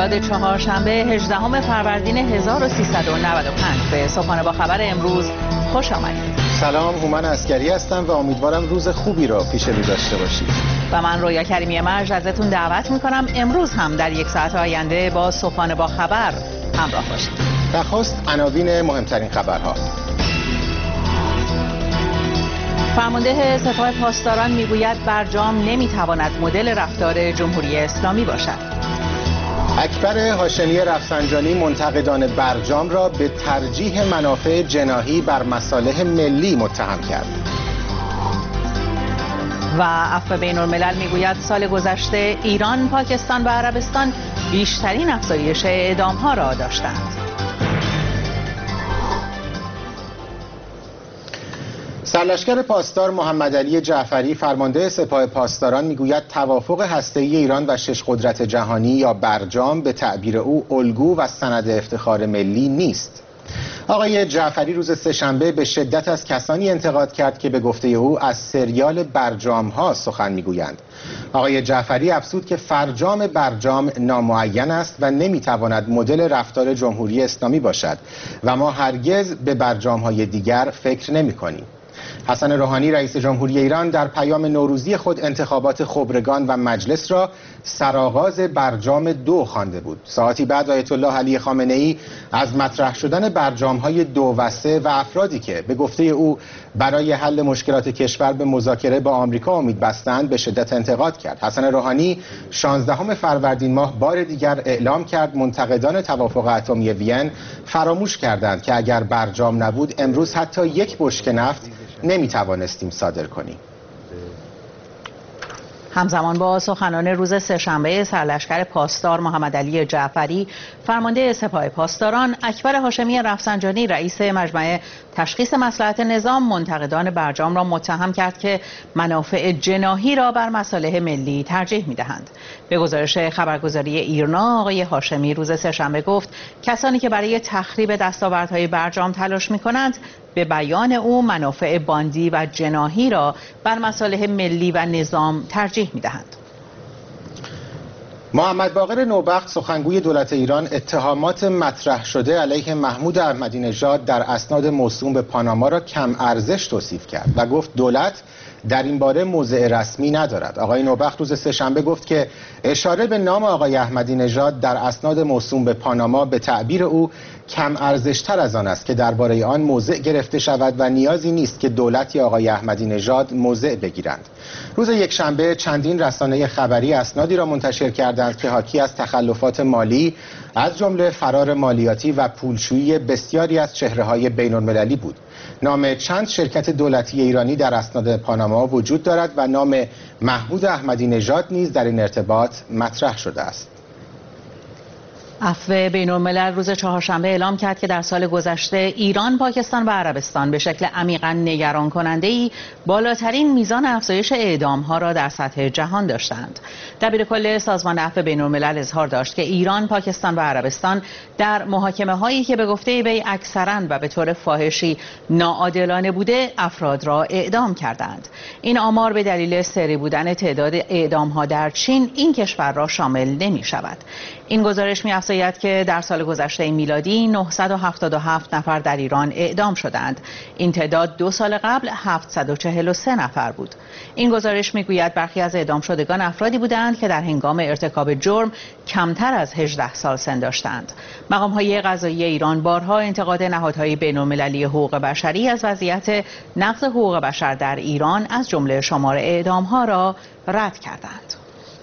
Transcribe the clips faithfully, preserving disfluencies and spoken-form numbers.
خرداد چهارشنبه هجدهم فروردین هزار و سیصد و نود و پنج به صبحانه با خبر امروز خوش آمدید. سلام، هومن عسکری هستم و امیدوارم روز خوبی را پیش رو داشته باشید. و من رویا کریمی مرج ازتون دعوت میکنم امروز هم در یک ساعت آینده با صبحانه با خبر همراه باشید. نخست عناوین مهمترین خبرها. فرمانده سپاه پاسداران میگوید برجام نمیتواند مدل رفتار جمهوری اسلامی باشد. اکبر هاشمی رفسنجانی منتقدان برجام را به ترجیح منافع جناحی بر مصالح ملی متهم کرد. و عفو بین الملل میگوید سال گذشته ایران، پاکستان و عربستان بیشترین افزایش اعدام‌ها را داشتند. سرلشکر پاسدار محمد علی جعفری فرمانده سپاه پاسداران میگوید توافق هسته‌ای ایران و شش قدرت جهانی یا برجام به تعبیر او الگو و سند افتخار ملی نیست. آقای جعفری روز سه‌شنبه به شدت از کسانی انتقاد کرد که به گفته او از سریال برجام ها سخن میگویند. آقای جعفری افزود که فرجام برجام نامعین است و نمیتواند مدل رفتار جمهوری اسلامی باشد و ما هرگز به برجام های دیگر فکر نمی کنیم. حسن روحانی رئیس جمهوری ایران در پیام نوروزی خود انتخابات خبرگان و مجلس را سرآغاز برجام دو خوانده بود. ساعتی بعد آیت الله علی خامنه ای از مطرح شدن برجام های دو و سه و افرادی که به گفته او برای حل مشکلات کشور به مذاکره با آمریکا امید بستند به شدت انتقاد کرد. حسن روحانی شانزدهم فروردین ماه بار دیگر اعلام کرد منتقدان توافق اتمی وین فراموش کردند که اگر برجام نبود امروز حتی یک بشکه نفت نمی توانستیم صادر کنیم. همزمان با سخنان روز سه‌شنبه سرلشکر پاسدار محمد علی جعفری فرمانده سپاه پاسداران اکبر هاشمی رفسنجانی رئیس مجمع تشخیص مصلحت نظام منتقدان برجام را متهم کرد که منافع جناحی را بر مصالح ملی ترجیح می‌دهند. به گزارش خبرگزاری ایرنا آقای هاشمی روز سه‌شنبه گفت کسانی که برای تخریب دستاوردهای برجام تلاش می‌کنند به بیان او منافع باندی و جناحی را بر مصالح ملی و نظام ترجیح می‌دهند. محمد باقر نوبخت سخنگوی دولت ایران اتهامات مطرح شده علیه محمود احمدی نژاد در اسناد موسوم به پاناما را کم ارزش توصیف کرد و گفت دولت در این باره موضع رسمی ندارد. آقای نوبخت روز سه‌شنبه گفت که اشاره به نام آقای احمدی نژاد در اسناد موسوم به پاناما به تعبیر او کم ارزش‌تر از آن است که درباره آن موضع گرفته شود و نیازی نیست که دولت یا آقای احمدی نژاد موضع بگیرند. روز یکشنبه چندین رسانه خبری اسنادی را منتشر کردند که حاکی از تخلفات مالی از جمله فرار مالیاتی و پولشویی بسیاری از چهره‌های بین‌المللی بود. نام چند شرکت دولتی ایرانی در اسناد پاناما وجود دارد و نام محمود احمدی نژاد نیز در این ارتباط مطرح شده است. عفو بین الملل روز چهارشنبه اعلام کرد که در سال گذشته ایران، پاکستان و عربستان به شکل عمیقاً نگران کننده‌ای بالاترین میزان افزایش اعدام‌ها را در سطح جهان داشتند. دبیرکل سازمان عفو بین الملل اظهار داشت که ایران، پاکستان و عربستان در محاکمه‌هایی که به گفته وی اکثراً و به طور فاحشی ناعادلانه بوده افراد را اعدام کردند. این آمار به دلیل سری بودن تعداد اعدام‌ها در چین این کشور را شامل نمی‌شود. این گزارش می‌افزاید که در سال گذشته میلادی نهصد و هفتاد و هفت نفر در ایران اعدام شدند. این تعداد دو سال قبل هفتصد و چهل و سه نفر بود. این گزارش می‌گوید برخی از اعدام شدگان افرادی بودند که در هنگام ارتکاب جرم کمتر از هجده سال سن داشتند. مقام‌های قضایی ایران بارها انتقاد نهادهای بین‌المللی حقوق بشری از وضعیت نقض حقوق بشر در ایران از جمله شمار اعدام‌ها را رد کردند.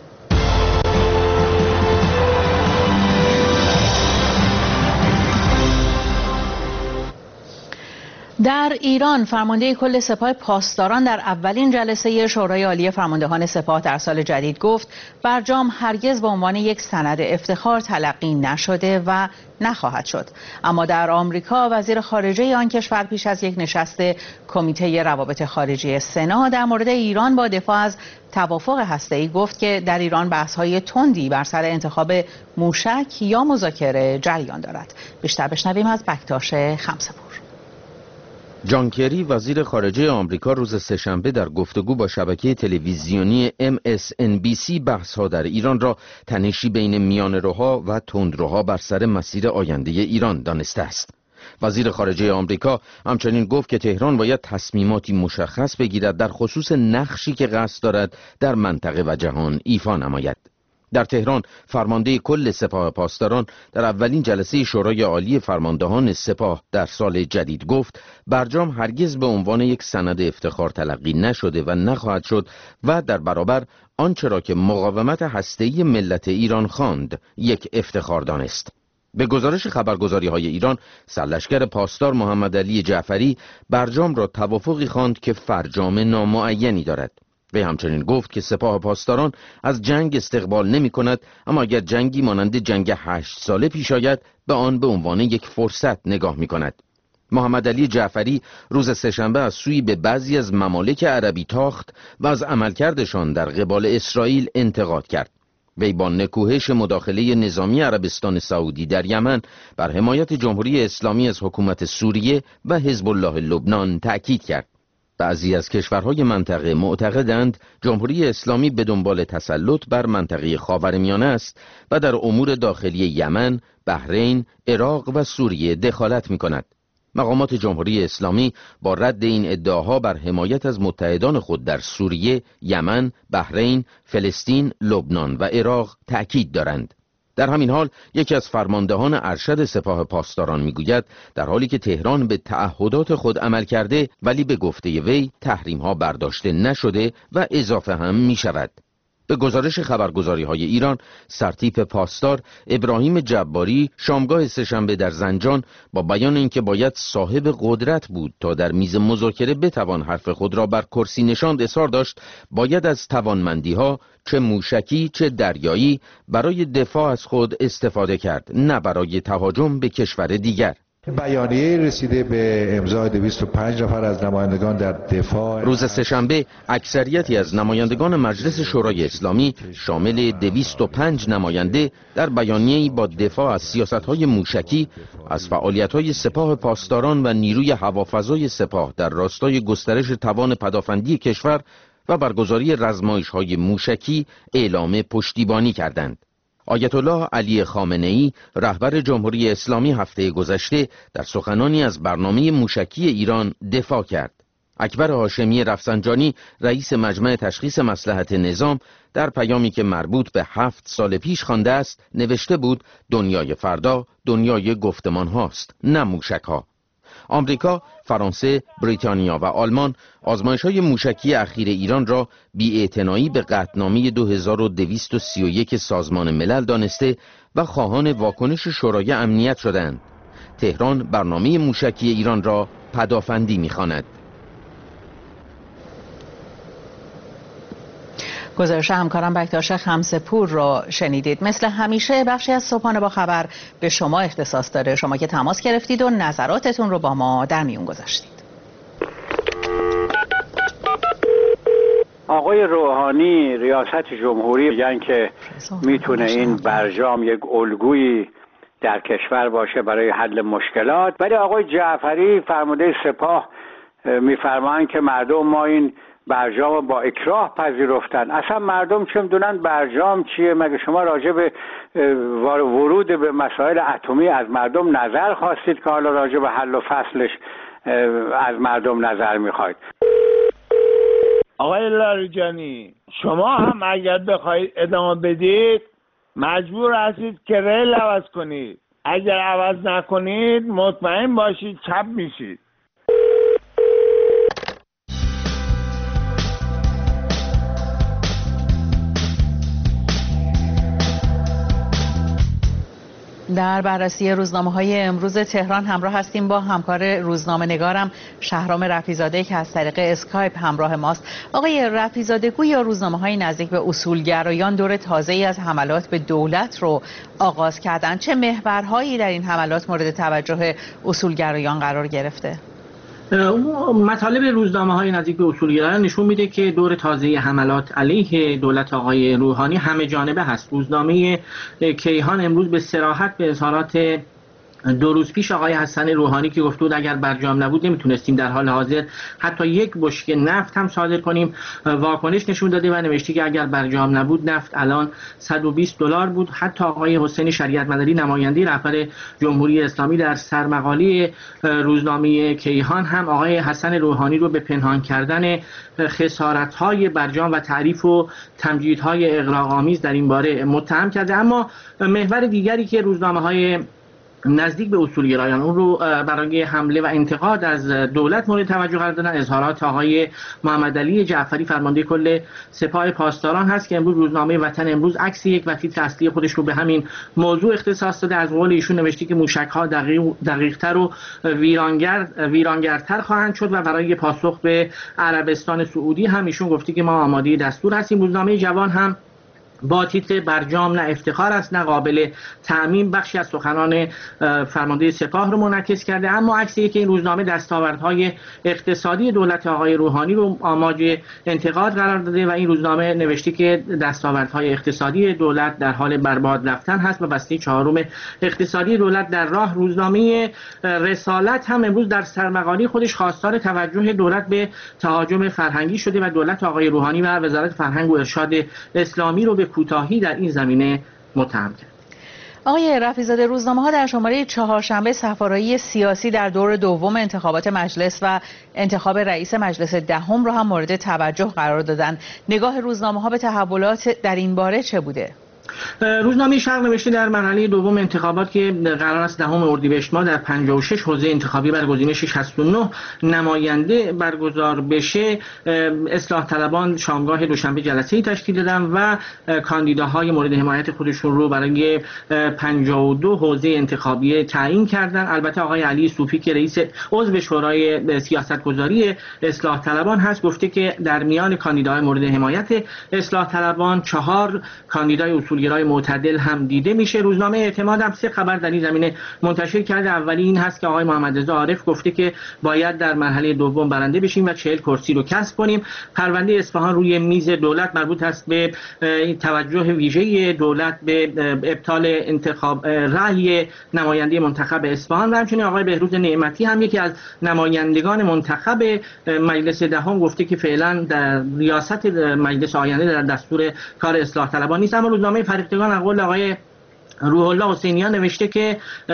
در ایران فرمانده کل سپاه پاسداران در اولین جلسه شورای عالی فرماندهان سپاه در سال جدید گفت برجام هرگز به عنوان یک سند افتخار تلقی نشده و نخواهد شد. اما در آمریکا وزیر خارجه آن کشور پیش از یک نشست کمیته روابط خارجی سنا در مورد ایران با دفاع از توافق هسته‌ای گفت که در ایران بحث‌های تندی بر سر انتخاب موشک یا مذاکره جریان دارد. بیشتر بشنویم از بکتاش خمسه‌پور. جان کری وزیر خارجه آمریکا روز سه‌شنبه در گفتگو با شبکه تلویزیونی ام اس ان بی سی بحث‌ها در ایران را تنشی بین میانه‌روها و تندروها بر سر مسیر آینده ایران دانسته است. وزیر خارجه آمریکا همچنین گفت که تهران باید تصمیماتی مشخص بگیرد در خصوص نقشی که قصد دارد در منطقه و جهان ایفا نماید. در تهران فرمانده کل سپاه پاسداران در اولین جلسه شورای عالی فرماندهان سپاه در سال جدید گفت برجام هرگز به عنوان یک سند افتخار تلقی نشده و نخواهد شد و در برابر آنچه را که مقاومت هسته‌ای ملت ایران خواند یک افتخار دانست. به گزارش خبرگزاری‌های ایران، سرلشکر پاسدار محمد علی جعفری برجام را توافقی خواند که فرجام نامعینی دارد. وی همچنین گفت که سپاه پاسداران از جنگ استقبال نمی کند، اما اگر جنگی مانند جنگ هشت ساله پیش آید به آن به عنوان یک فرصت نگاه می کند. محمد علی جعفری روز سه‌شنبه از سوی به بعضی از ممالک عربی تاخت و از عملکردشان در قبال اسرائیل انتقاد کرد. وی با نکوهش مداخله نظامی عربستان سعودی در یمن بر حمایت جمهوری اسلامی از حکومت سوریه و حزب الله لبنان تأکید کرد. بعضی از کشورهای منطقه معتقدند جمهوری اسلامی به دنبال تسلط بر منطقه خاورمیانه است و در امور داخلی یمن، بحرین، عراق و سوریه دخالت می کند. مقامات جمهوری اسلامی با رد این ادعاها بر حمایت از متحدان خود در سوریه، یمن، بحرین، فلسطین، لبنان و عراق تأکید دارند. در همین حال یکی از فرماندهان ارشد سپاه پاسداران میگوید در حالی که تهران به تعهدات خود عمل کرده ولی به گفته وی تحریم‌ها برداشته نشده و اضافه هم می شود. به گزارش خبرگزاری‌های ایران، سرتیپ پاسدار ابراهیم جباری شامگاه سه‌شنبه در زنجان با بیان اینکه باید صاحب قدرت بود تا در میز مذاکره بتوان حرف خود را بر کرسی نشاند اصرار داشت باید از توانمندی‌ها چه موشکی چه دریایی برای دفاع از خود استفاده کرد، نه برای تهاجم به کشور دیگر. بیانیه رسیده به امضای دویست و پنج نفر از نمایندگان در دفاع. روز سه‌شنبه اکثریتی از نمایندگان مجلس شورای اسلامی شامل دویست و پنج نماینده در بیانیه‌ای با دفاع از سیاست‌های موشکی، از فعالیت‌های سپاه پاسداران و نیروی هوافضای سپاه در راستای گسترش توان پدافندی کشور و برگزاری رزمایش‌های موشکی اعلام پشتیبانی کردند. آیت الله علی خامنه‌ای رهبر جمهوری اسلامی هفته گذشته در سخنانی از برنامه موشکی ایران دفاع کرد. اکبر هاشمی رفسنجانی رئیس مجمع تشخیص مصلحت نظام در پیامی که مربوط به هفت سال پیش خوانده است نوشته بود دنیای فردا دنیای گفتمان هاست، نه موشک ها. آمریکا، فرانسه، بریتانیا و آلمان آزمایش‌های موشکی اخیر ایران را بی‌اعتنایی به قطعنامه دو هزار و دویست و سی و یک سازمان ملل دانسته و خواهان واکنش شورای امنیت شدند. تهران برنامه موشکی ایران را پدافندی می‌خواند. گزارش همکارم بکتاش خمسه‌پور را شنیدید. مثل همیشه بخشی از صبحانه با خبر به شما اختصاص داره، شما که تماس گرفتید و نظراتتون رو با ما در میون گذاشتید. آقای روحانی ریاست جمهوری میگن که میتونه این برجام یک الگویی در کشور باشه برای حل مشکلات، ولی آقای جعفری فرمانده سپاه میفرمایند که مردم ما این برجام با اکراه پذیرفتن. اصلا مردم چه میدونن برجام چیه؟ مگه شما راجع به ورود به مسائل اتمی از مردم نظر خواستید که حالا راجع به حل و فصلش از مردم نظر میخواید؟ آقای لاریجانی، شما هم اگر بخواید ادامه بدید مجبور هستید که ریل عوض کنید. اگر عوض نکنید مطمئن باشید چپ میشید. در بررسی روزنامه‌های امروز تهران همراه هستیم با همکار روزنامه نگارم شهرام رفیزاده که از طریق اسکایپ همراه ماست. آقای رفیزاده، گویا روزنامه‌های نزدیک به اصولگرایان دور تازه‌ای از حملات به دولت رو آغاز کردند. چه محورهایی در این حملات مورد توجه اصولگرایان قرار گرفته؟ مطالب روزنامه‌های نزدیک به اصولگرایان نشون میده که دور تازه حملات علیه دولت آقای روحانی همه جانبه هست. روزنامه کیهان امروز به صراحت به اظهارات دو روز پیش آقای حسن روحانی که گفته بود اگر برجام نبود نمیتونستیم در حال حاضر حتی یک بشکه نفت هم صادر کنیم، واکنش نشون داده و نوشته که اگر برجام نبود نفت الان صد و بیست دلار بود. حتی آقای حسین شریعت مداری نماینده رهبر جمهوری اسلامی در سرمقاله روزنامه کیهان هم آقای حسن روحانی رو به پنهان کردن خسارت‌های برجام و تعریف و تمجیدهای اغراق‌آمیز در این باره متهم کرده. اما محور دیگری که روزنامه‌های نزدیک به اصولگرایان اون رو برای حمله و انتقاد از دولت مورد توجه قرار دادن اظهارات آقای محمدعلی جعفری فرمانده کل سپاه پاسداران هست که امروز روزنامه وطن امروز عکس یک و تیتر اصلی خودش رو به همین موضوع اختصاص داده. از قول ایشون نوشته که موشک‌ها دقیق دقیق‌تر و ویرانگر ویرانگرتر خواهند شد و برای پاسخ به عربستان سعودی هم ایشون گفته که ما آماده دستور هستیم. روزنامه جوان هم با تیتر برجام نه افتخار است نه قابل تعمیم بخشی از سخنان فرمانده سپاه رو منعکس کرده، اما عکسی که این روزنامه دستاوردهای اقتصادی دولت آقای روحانی رو آماج انتقاد قرار داده و این روزنامه نوشته که دستاوردهای اقتصادی دولت در حال برباد رفتن هست و بسته چهارم اقتصادی دولت در راه. روزنامه رسالت هم امروز در سرمقاله خودش خواستار توجه دولت به تهاجم فرهنگی شده و دولت آقای روحانی و وزارت فرهنگ و ارشاد اسلامی رو به کوتاهی در این زمینه متهم کرد. آقای رفیع‌زاده، روزنامه‌ها در شماره چهارشنبه صفارایی سیاسی در دور دوم انتخابات مجلس و انتخاب رئیس مجلس دهم را هم مورد توجه قرار دادند. نگاه روزنامه‌ها به تحولات در این باره چه بوده؟ روزنامه شرق نوشته در مرحله دوم انتخابات که قرار است دهم اردیبهشت ماه در پنجاه و شش حوزه انتخابی بر گزینش شصت و نه نماینده برگزار بشه، اصلاح طلبان شامگاه دوشنبه جلسه‌ای تشکیل دادن و کاندیداهای مورد حمایت خودشون رو برای پنجاه و دو حوزه انتخابی تعیین کردن. البته آقای علی صوفی که رئیس عضو شورای سیاستگذاری اصلاح طلبان هست گفته که در میان کاندیداهای مورد حمایت اصلاح طلبان چهار کاندیدای اصولگرای معتدل هم دیده میشه. روزنامه اعتماد هم سه خبر در این زمینه منتشر کرده. اولی این هست که آقای محمد رضا عارف گفته که باید در مرحله دوم برنده بشیم و چهل کرسی رو کسب کنیم. پرونده اصفهان روی میز دولت مربوط است به توجه ویژه دولت به ابطال انتخاب رأی نماینده منتخب اصفهان و همچنین آقای بهروز نعمتی هم یکی از نمایندگان منتخب مجلس دهم گفته که فعلا در ریاست مجلس آینده در دستور کار اصلاح طلبان نیست. اما روزنامه فرهیختگان از قول آقای روح الله حسینیان نوشته که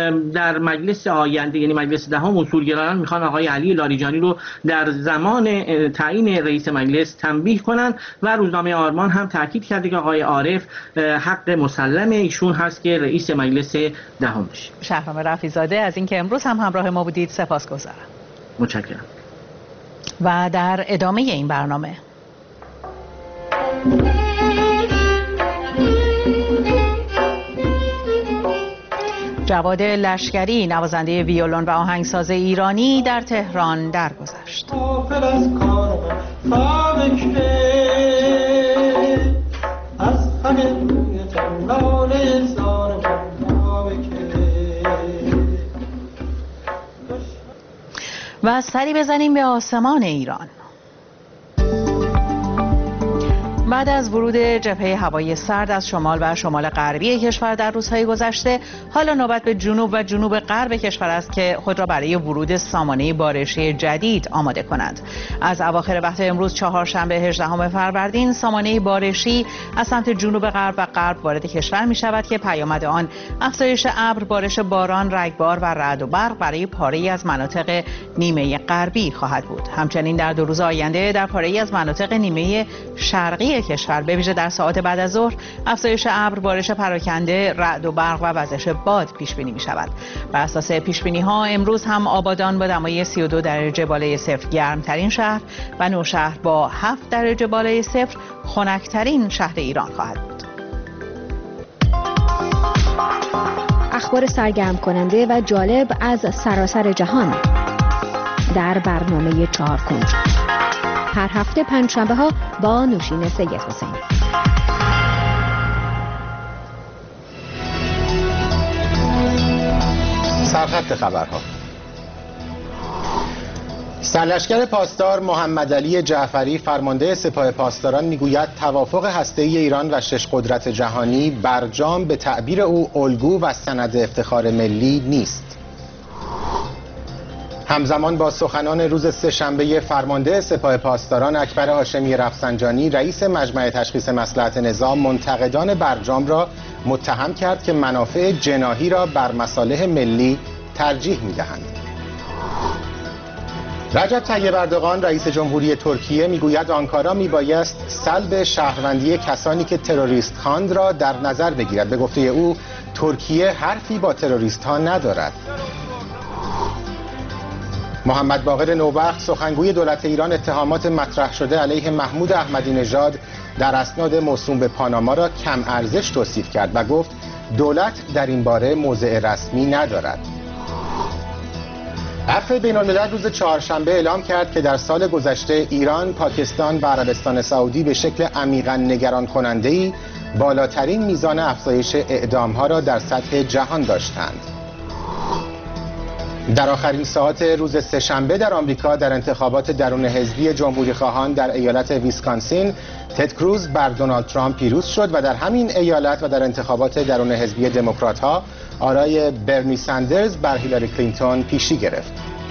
در مجلس آینده یعنی مجلس دهم اصولگرایان میخوان آقای علی لاریجانی رو در زمان تعیین رئیس مجلس تنبیه کنند و روزنامه آرمان هم تاکید کرده که آقای عارف حق مسلم ایشون هست که رئیس مجلس دهم بشه. شهرام رفیع‌زاده از اینکه امروز هم همراه ما بودید سپاسگزارم. متشکرم. و در ادامه این برنامه جواد لشکری نوازنده ویولون و آهنگساز ایرانی در تهران درگذشت. و سری بزنیم به آسمان ایران. بعد از ورود جبهه هوایی سرد از شمال و شمال غربی کشور در روزهای گذشته، حالا نوبت به جنوب و جنوب غرب کشور است که خود را برای ورود سامانه بارشی جدید آماده کنند. از اواخر وقت امروز چهارشنبه هجدهم فروردین سامانه بارشی از سمت جنوب غرب و غرب وارد کشور می شود که پیامد آن افزایش ابر، بارش باران، رگبار و رعد و برق برای پاره‌ای از مناطق نیمه غربی خواهد بود. همچنین در دو روز آینده در پاره‌ای از مناطق نیمه شرقی کشور به ویژه در ساعات بعد از ظهر افزایش ابر، بارش پراکنده، رعد و برق و وزش باد پیش بینی می شود. بر اساس پیش بینی ها امروز هم آبادان با دمای سی و دو درجه بالای صفر گرمترین شهر و نوشهر با هفت درجه بالای صفر خنکترین شهر ایران خواهد بود. اخبار سرگرم کننده و جالب از سراسر جهان در برنامه چهار کنج هر هفته پنجشنبه ها با نوشین سید حسین. سرخط خبرها. سرلشکر پاسدار محمد علی جعفری فرمانده سپاه پاسداران میگوید توافق هسته‌ای ایران و شش قدرت جهانی برجام به تعبیر او الگو و سند افتخار ملی نیست. همزمان با سخنان روز سه‌شنبه فرمانده سپاه پاسداران اکبر هاشمی رفسنجانی رئیس مجمع تشخیص مصلحت نظام منتقدان برجام را متهم کرد که منافع جناحی را بر مصالح ملی ترجیح می‌دهند. رجب طیب اردوغان رئیس جمهوری ترکیه میگوید آنکارا میبایست سلب شهروندی کسانی که تروریست خواند را در نظر بگیرد. به گفته او ترکیه حرفی با تروریست ها ندارد. محمد باقر نوبخت سخنگوی دولت ایران اتهامات مطرح شده علیه محمود احمدی نژاد در اسناد موسوم به پاناما را کم ارزش توصیف کرد و گفت دولت در این باره موضع رسمی ندارد. عفو بین‌الملل روز چهارشنبه اعلام کرد که در سال گذشته ایران، پاکستان و عربستان سعودی به شکل عمیقاً نگران کننده‌ای بالاترین میزان افزایش اعدام‌ها را در سطح جهان داشتند. در آخرین ساعات روز سه‌شنبه در آمریکا در انتخابات درون حزبی جمهوری‌خواهان در ایالت ویسکانسین تد کروز بر دونالد ترامپ پیروز شد و در همین ایالت و در انتخابات درون حزبی دموکرات‌ها آرای برنی ساندرز بر هیلاری کلینتون پیشی گرفت.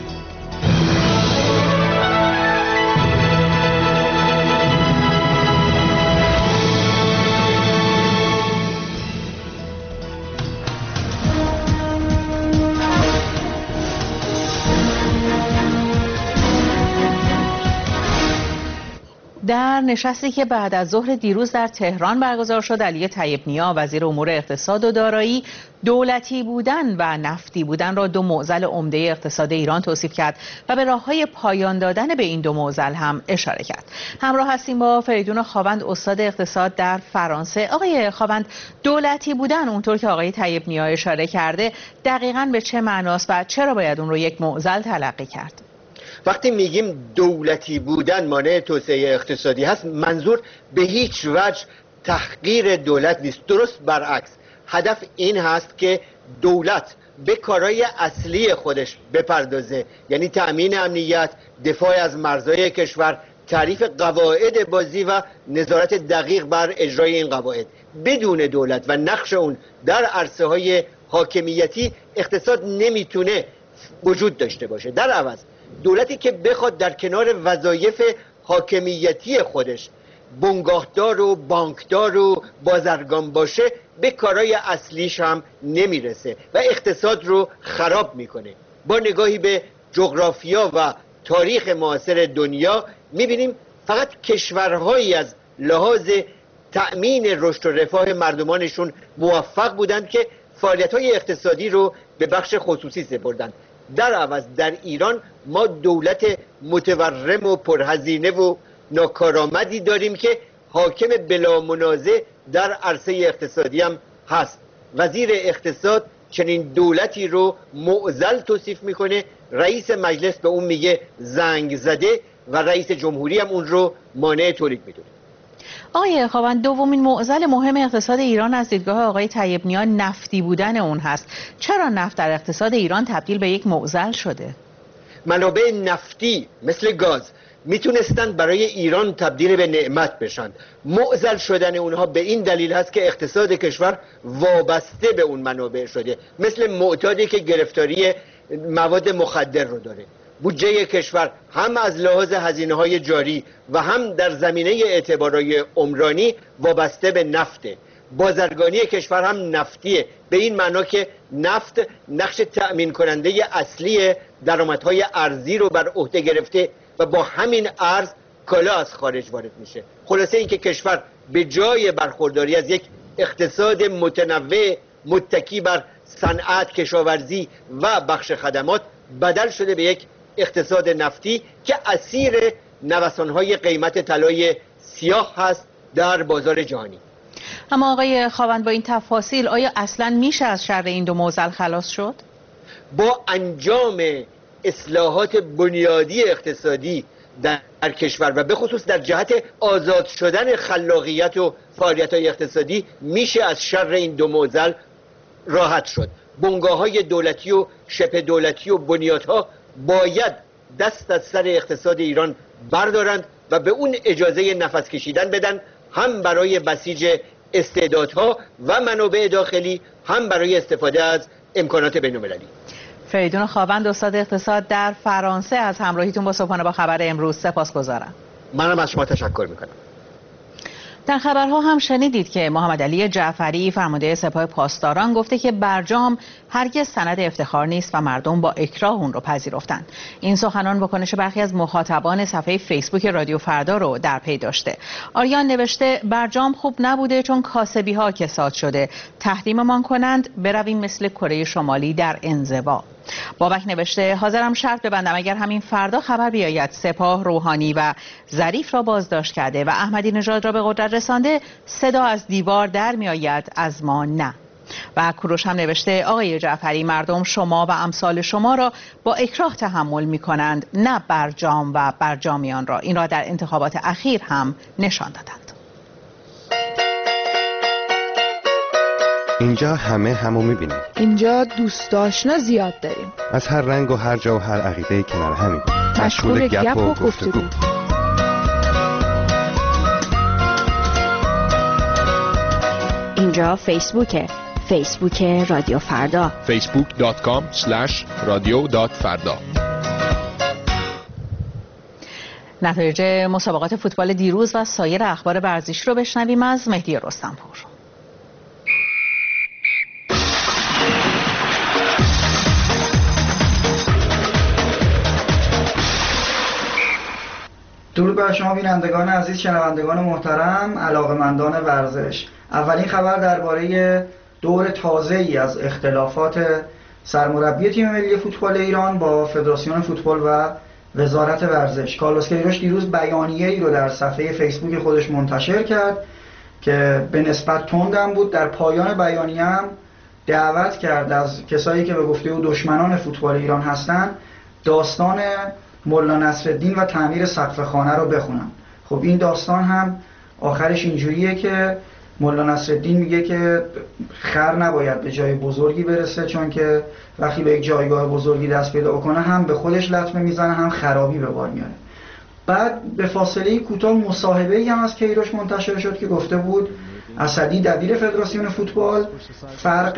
در نشستی که بعد از ظهر دیروز در تهران برگزار شد، علی طیب نیا وزیر امور اقتصاد و دارایی دولتی بودن و نفتی بودن را دو معضل عمده اقتصاد ایران توصیف کرد و به راه‌های پایان دادن به این دو معضل هم اشاره کرد. همراه هستیم با فریدون خاوند استاد اقتصاد در فرانسه. آقای خاوند، دولتی بودن اونطور که آقای طیب نیا اشاره کرده دقیقاً به چه معناست و چرا باید اون رو یک معضل تلقی کرد؟ وقتی میگیم دولتی بودن مانع توسعه اقتصادی هست، منظور به هیچ وجه تحقیر دولت نیست. درست برعکس، هدف این هست که دولت به کارهای اصلی خودش بپردازه، یعنی تأمین امنیت، دفاع از مرزهای کشور، تعریف قواعد بازی و نظارت دقیق بر اجرای این قواعد. بدون دولت و نقش اون در عرصه های حاکمیتی اقتصاد نمیتونه وجود داشته باشه. در عوض دولتی که بخواد در کنار وظایف حاکمیتی خودش بنگاهدار و بانکدار و بازرگان باشه، به کارهای اصلیش هم نمیرسه و اقتصاد رو خراب میکنه. با نگاهی به جغرافیا و تاریخ معاصر دنیا میبینیم فقط کشورهایی از لحاظ تأمین رشد و رفاه مردمانشون موفق بودند که فعالیت‌های اقتصادی رو به بخش خصوصی سپردند. در عوض در ایران ما دولت متورم و پرهزینه و ناکارآمدی داریم که حاکم بلا منازع در عرصه اقتصادی هم هست. وزیر اقتصاد چنین دولتی رو معضل توصیف میکنه، رئیس مجلس به اون میگه زنگ زده و رئیس جمهوری هم اون رو مانع تولید میدونه. آقای خاوند، دومین معضل مهم اقتصاد ایران از دیدگاه آقای طیب نیا نفتی بودن اون هست. چرا نفت در اقتصاد ایران تبدیل به یک معضل شده؟ منابع نفتی مثل گاز میتونستند برای ایران تبدیل به نعمت بشن. معضل شدن اونها به این دلیل هست که اقتصاد کشور وابسته به اون منابع شده، مثل معتادی که گرفتاری مواد مخدر رو داره. بودجه کشور هم از لحاظ هزینه‌های جاری و هم در زمینه اعتبارهای عمرانی وابسته به نفته. بازرگانی کشور هم نفتیه، به این معنا که نفت نقش تأمین کننده اصلی درآمدهای ارزی رو بر عهده گرفته و با همین ارز کالا از خارج وارد میشه. خلاصه اینکه کشور به جای برخورداری از یک اقتصاد متنوع متکی بر صنعت، کشاورزی و بخش خدمات بدل شده به یک اقتصاد نفتی که اسیر نوسان‌های قیمت طلای سیاه هست در بازار جهانی. اما آقای خاوند، با این تفاصیل آیا اصلاً میشه از شر این دو معضل خلاص شد؟ با انجام اصلاحات بنیادی اقتصادی در کشور و به خصوص در جهت آزاد شدن خلاقیت و فعالیت‌های اقتصادی میشه از شر این دو معضل راحت شد. بنگاه‌های دولتی و شبه دولتی و بنیادها باید دست از سر اقتصاد ایران بردارند و به اون اجازه نفس کشیدن بدن، هم برای بسیج استعدادها و منابع داخلی، هم برای استفاده از امکانات بین‌المللی. فریدون خاوند، استاد اقتصاد در فرانسه، از همراهیتون با صبحانه با خبر امروز سپاسگزارم. منم از شما تشکر میکنم. در خبرها هم شنیدید که محمدعلی جعفری فرمانده سپاه پاسداران گفته که برجام هرگز سند افتخار نیست و مردم با اکراه اون رو پذیرفتن. این سخنان واکنش برخی از مخاطبان صفحه فیسبوک رادیو فردا رو در پی داشته. آریان نوشته برجام خوب نبوده چون کاسبی ها کساد شده، تحریممان کنند برویم مثل کره شمالی در انزوا. بابک نوشته حاضرم شرط ببندم اگر همین فردا خبر بیاید سپاه روحانی و ظریف را بازداشت کرده و احمدی نژاد را به قدرت رسانده، صدا از دیوار در می آید، از ما نه. و کوروش هم نوشته آقای جعفری مردم شما و امثال شما را با اکراه تحمل می کنند، نه برجام و برجامیان را. این را در انتخابات اخیر هم نشان دادند. اینجا همه همو میبینیم. اینجا دوست آشنا زیاد داریم. از هر رنگ و هر جا و هر عقیده کنار همیم. مشغول گپ و گفتگو. اینجا فیسبوکه. فیسبوک رادیو فردا. فیسبوک دات کام اسلش رادیو دات فردا. نتایج مسابقات فوتبال دیروز و سایر اخبار ورزشی رو بشنویم از مهدی رستمپور. درود بر شما بینندگان عزیز، شنوندگان محترم، علاقه‌مندان ورزش. اولین خبر درباره دور تازه‌ای از اختلافات سرمربی تیم ملی فوتبال ایران با فدراسیون فوتبال و وزارت ورزش. کارلوس کیروش دیروز بیانیه‌ای رو در صفحه فیسبوک خودش منتشر کرد که به نسبت تندم بود. در پایان بیانیه هم دعوت کرد از کسایی که به گفته او دشمنان فوتبال ایران هستند داستان مولا نصرالدین و تعمیر سقف خانه رو بخونم. خب این داستان هم آخرش اینجوریه که مولا نصرالدین میگه که خر نباید به جای بزرگی برسه، چون که وقتی به یک جایگاه بزرگی دست پیدا کنه هم به خودش لطمه میزنه هم خرابی به بار میاره. بعد به فاصله کوتاه مصاحبه‌ای هم از کیروش منتشر شد که گفته بود اسدی دبیر فدراسیون فوتبال فرق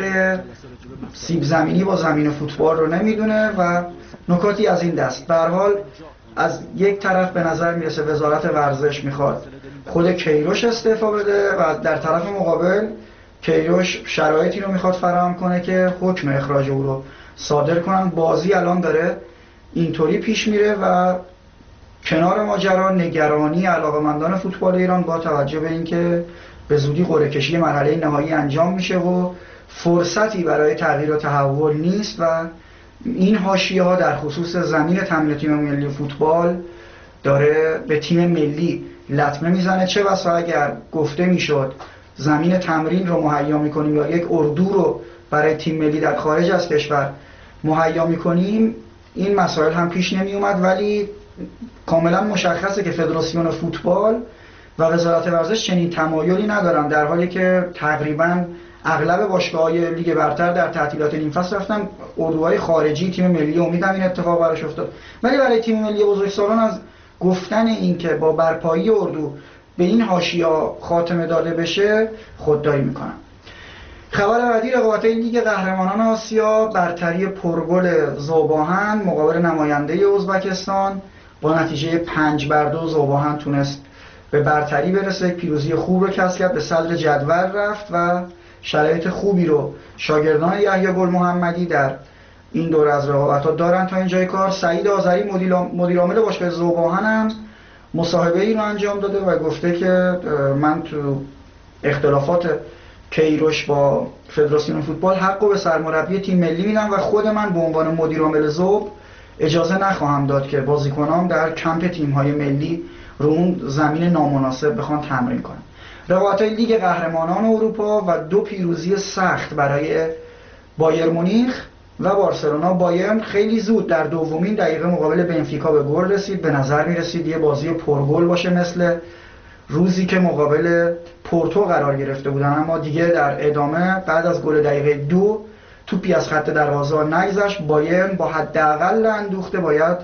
سیب زمینی با زمین فوتبال رو نمیدونه و نکاتی از این دست. به هر حال از یک طرف به نظر میرسه وزارت ورزش میخواد خود کیروش استعفا بده و در طرف مقابل کیروش شرایطی رو میخواد فراهم کنه که حکم اخراج او رو صادر کنن. بازی الان داره اینطوری پیش میره و کنار ماجرا نگرانی علاقه‌مندان فوتبال ایران با توجه به اینکه به زودی قرعه کشی مرحله نهایی انجام میشه و فرصتی برای تغییر و تحول نیست و این حاشیه‌ها در خصوص زمین تمرین تیم ملی فوتبال داره به تیم ملی لطمه میزنه. چه بسا اگر گفته میشد زمین تمرین رو مهیا میکنیم یا یک اردو رو برای تیم ملی در خارج از کشور مهیا میکنیم این مسائل هم پیش نمی اومد، ولی کاملا مشخصه که فدراسیون فوتبال و وزارت ورزش چنین تمایلی ندارن، در حالی که تقریبا اغلب باشگاه‌های لیگ برتر در تعطیلات نیم فصل رفتن اردوهای خارجی تیم ملی. امیدم این اتفاق براش افتاد، ولی برای تیم ملی بزرگسالان از گفتن این که با برپایی اردو به این حاشیه‌ها خاتمه داده بشه خودداری میکنن. خبر بعدی رقابت‌های لیگ قهرمانان آسیا، برتری پرگل ذوب‌آهن مقابل نماینده ازبکستان. با نتیجه پنج بر دو ذوب‌آهن تونست به برتری برسه، پیروزی خوب رو کسب کرد، به صدر جدول رفت و شرایط خوبی رو شاگردان یحیی گل محمدی در این دور از رقابت‌ها دارن تا اینجای کار. سعید آذری مدیر عامل باشگاه ذوب‌آهن هم مصاحبه ای رو انجام داده و گفته که من تو اختلافات کیروش با فدراسیون فوتبال حقو به سرمربی تیم ملی میدم و خود من به عنوان مدیر عامل ذوب اجازه نخواهم داد که بازیکنان در کمپ تیم‌های ملی رو اون زمین نامناسب بخوان تمرین کنن. رقابت‌های لیگ قهرمانان اروپا و دو پیروزی سخت برای بایر مونیخ و بارسلونا. بایرن خیلی زود در دومین دقیقه مقابل بنفیکا به گل رسید. به نظر می‌رسید یه بازی پرگل باشه مثل روزی که مقابل پورتو قرار گرفته بودن، اما دیگه در ادامه بعد از گل دقیقه دو توپی از خط دروازه نگذشت. بایرن با حداقل اندوخته باید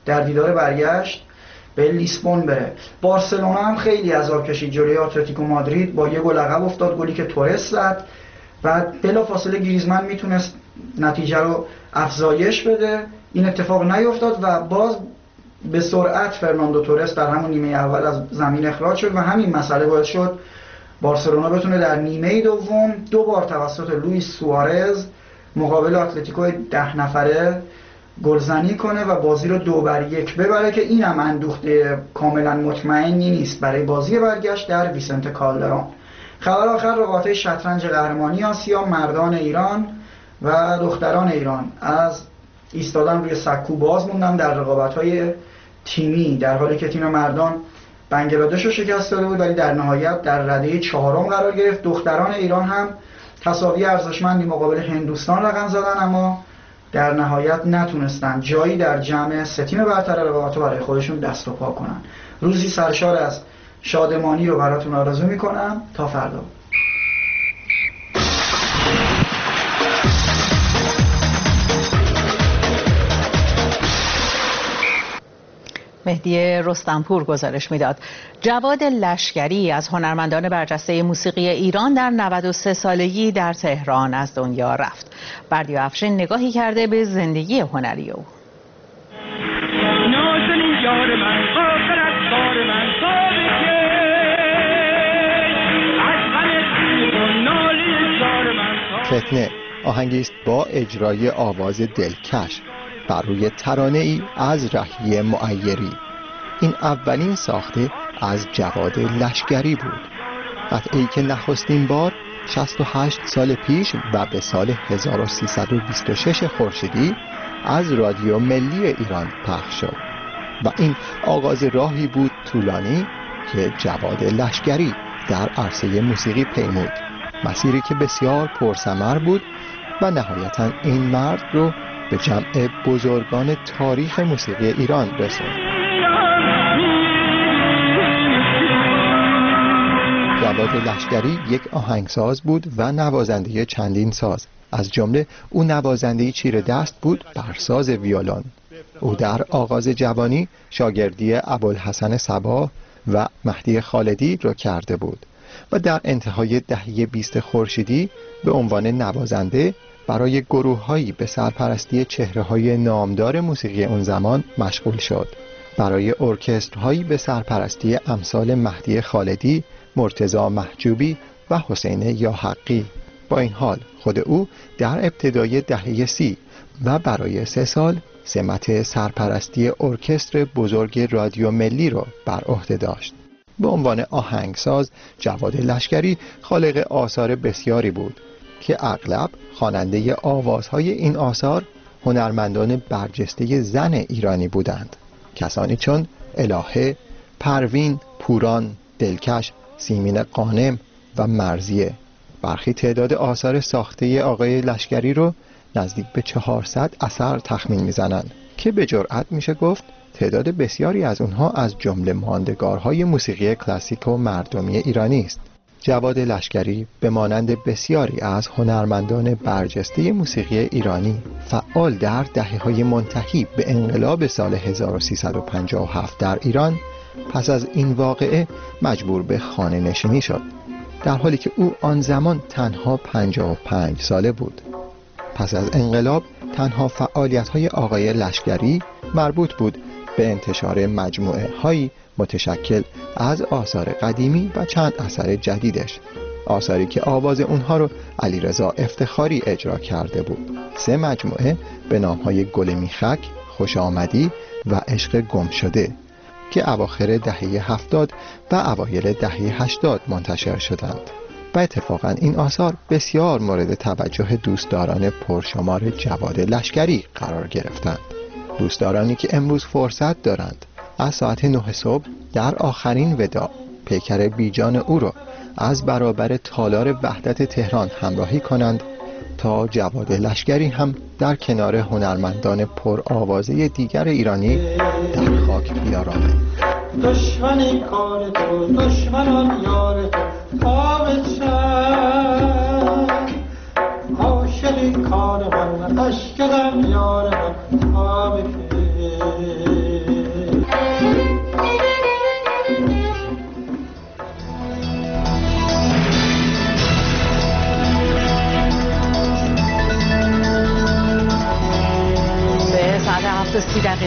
در دیدار برگشت به لیسبون بره. بارسلونا هم خیلی عذاب کشید جلوی اتلتیکو مادرید، با یه گل عقب افتاد، گلی که تورس زد و بلافاصله گریزمان میتونست نتیجه رو افزایش بده. این اتفاق نیفتاد و باز به سرعت فرناندو تورس در همون نیمه اول از زمین اخراج شد و همین مسئله باعث شد بارسلونا بتونه در نیمه دوم دو بار توسط لوئیس سوارز مقابل اتلتیکو ده نفره گلزنی کنه و بازی رو دو بر یک ببره که اینم اندوخته کاملا مطمئنی نیست برای بازی برگشت در ویسنته کالدرون. خبر آخر رقابت‌های شطرنج قهرمانی آسیا، مردان ایران و دختران ایران از ایستادن روی سکو باز موندن در رقابت‌های تیمی، در حالی که تیم مردان بنگلادش رو شکست داده بود ولی در نهایت در رده چهارم قرار گرفت. دختران ایران هم تساوی ارزشمندی مقابل هندوستان رقم زدن اما در نهایت نتونستن جایی در جمع سه تیم برتر رقابت‌ها برای خودشون دست و پا کنن. روزی سرشار از شادمانی رو براتون آرزو میکنم. تا فردا. مهدی رستمپور گزارش میداد. جواد لشکری از هنرمندان برجسته موسیقی ایران در نود و سه سالگی در تهران از دنیا رفت. بردیا افشین نگاهی کرده به زندگی هنری او. فتنه آهنگی است با اجرای آواز دلکش بر روی ترانه‌ای از رهی معیری. این اولین ساخته از جواد لشکری بود. قطعه‌ای که نخستین بار شصت و هشت سال پیش و به سال هزار و سیصد و بیست و شش خورشیدی از رادیو ملی ایران پخش شد و این آغاز راهی بود طولانی که جواد لشکری در عرصه موسیقی پیمود، مسیری که بسیار پرثمر بود و نهایتاً این مرد رو به جمع بزرگان تاریخ موسیقی ایران رسوند. جواد لشکری یک آهنگساز بود و نوازنده چندین ساز. از جمله او نوازنده چیره دست بود بر ساز ویولون. او در آغاز جوانی شاگردی ابوالحسن صباح و مهدی خالدی را کرده بود و در انتهای دهه بیست خورشیدی به عنوان نوازنده برای گروه‌هایی به سرپرستی چهره‌های نامدار موسیقی اون زمان مشغول شد. برای ارکسترهایی به سرپرستی امثال مهدی خالدی، مرتضی محجوبی و حسین یاحقی. با این حال خود او در ابتدای دهه سی و برای سه سال سمت سرپرستی ارکستر بزرگ رادیو ملی را بر عهده داشت. به عنوان آهنگساز جواد لشکری خالق آثار بسیاری بود که اغلب خواننده آوازهای این آثار هنرمندان برجسته زن ایرانی بودند، کسانی چون الهه، پروین، پوران، دلکش، سیمین قانم و مرزیه. برخی تعداد آثار ساخته آقای لشکری رو نزدیک به چهارصد اثر تخمین میزنند که به جرئت میشه گفت تعداد بسیاری از اونها از جمله ماندگارهای موسیقی کلاسیک و مردمی ایرانی است. جواد لشکری به مانند بسیاری از هنرمندان برجسته موسیقی ایرانی فعال در دهه‌های منتهی به انقلاب سال هزار و سیصد و پنجاه و هفت در ایران پس از این واقعه مجبور به خانه نشینی شد، در حالی که او آن زمان تنها پنجاه و پنج ساله بود. پس از انقلاب تنها فعالیت‌های آقای لشکری مربوط بود به انتشار مجموعه هایی متشکل از آثار قدیمی و چند اثر جدیدش، آثاری که آواز اونها رو علیرضا افتخاری اجرا کرده بود. سه مجموعه به نام‌های گل میخک، خوش آمدی و عشق گم شده که اواخر دهه هفتاد و اوایل دهه هشتاد منتشر شدند و اتفاقا این آثار بسیار مورد توجه دوستداران پرشمار جواد لشکری قرار گرفتند. دوستدارانی که امروز فرصت دارند از ساعت نه صبح در آخرین وداع پیکر بیجان او را از برابر تالار وحدت تهران همراهی کنند تا جواد لشکری هم در کنار هنرمندان پر آوازه دیگر ایرانی در خاک بیارامند. دشمنی کار تو، دشمنان یار تو، آب چند عاشقی کار من، اشکدم یار من، آب که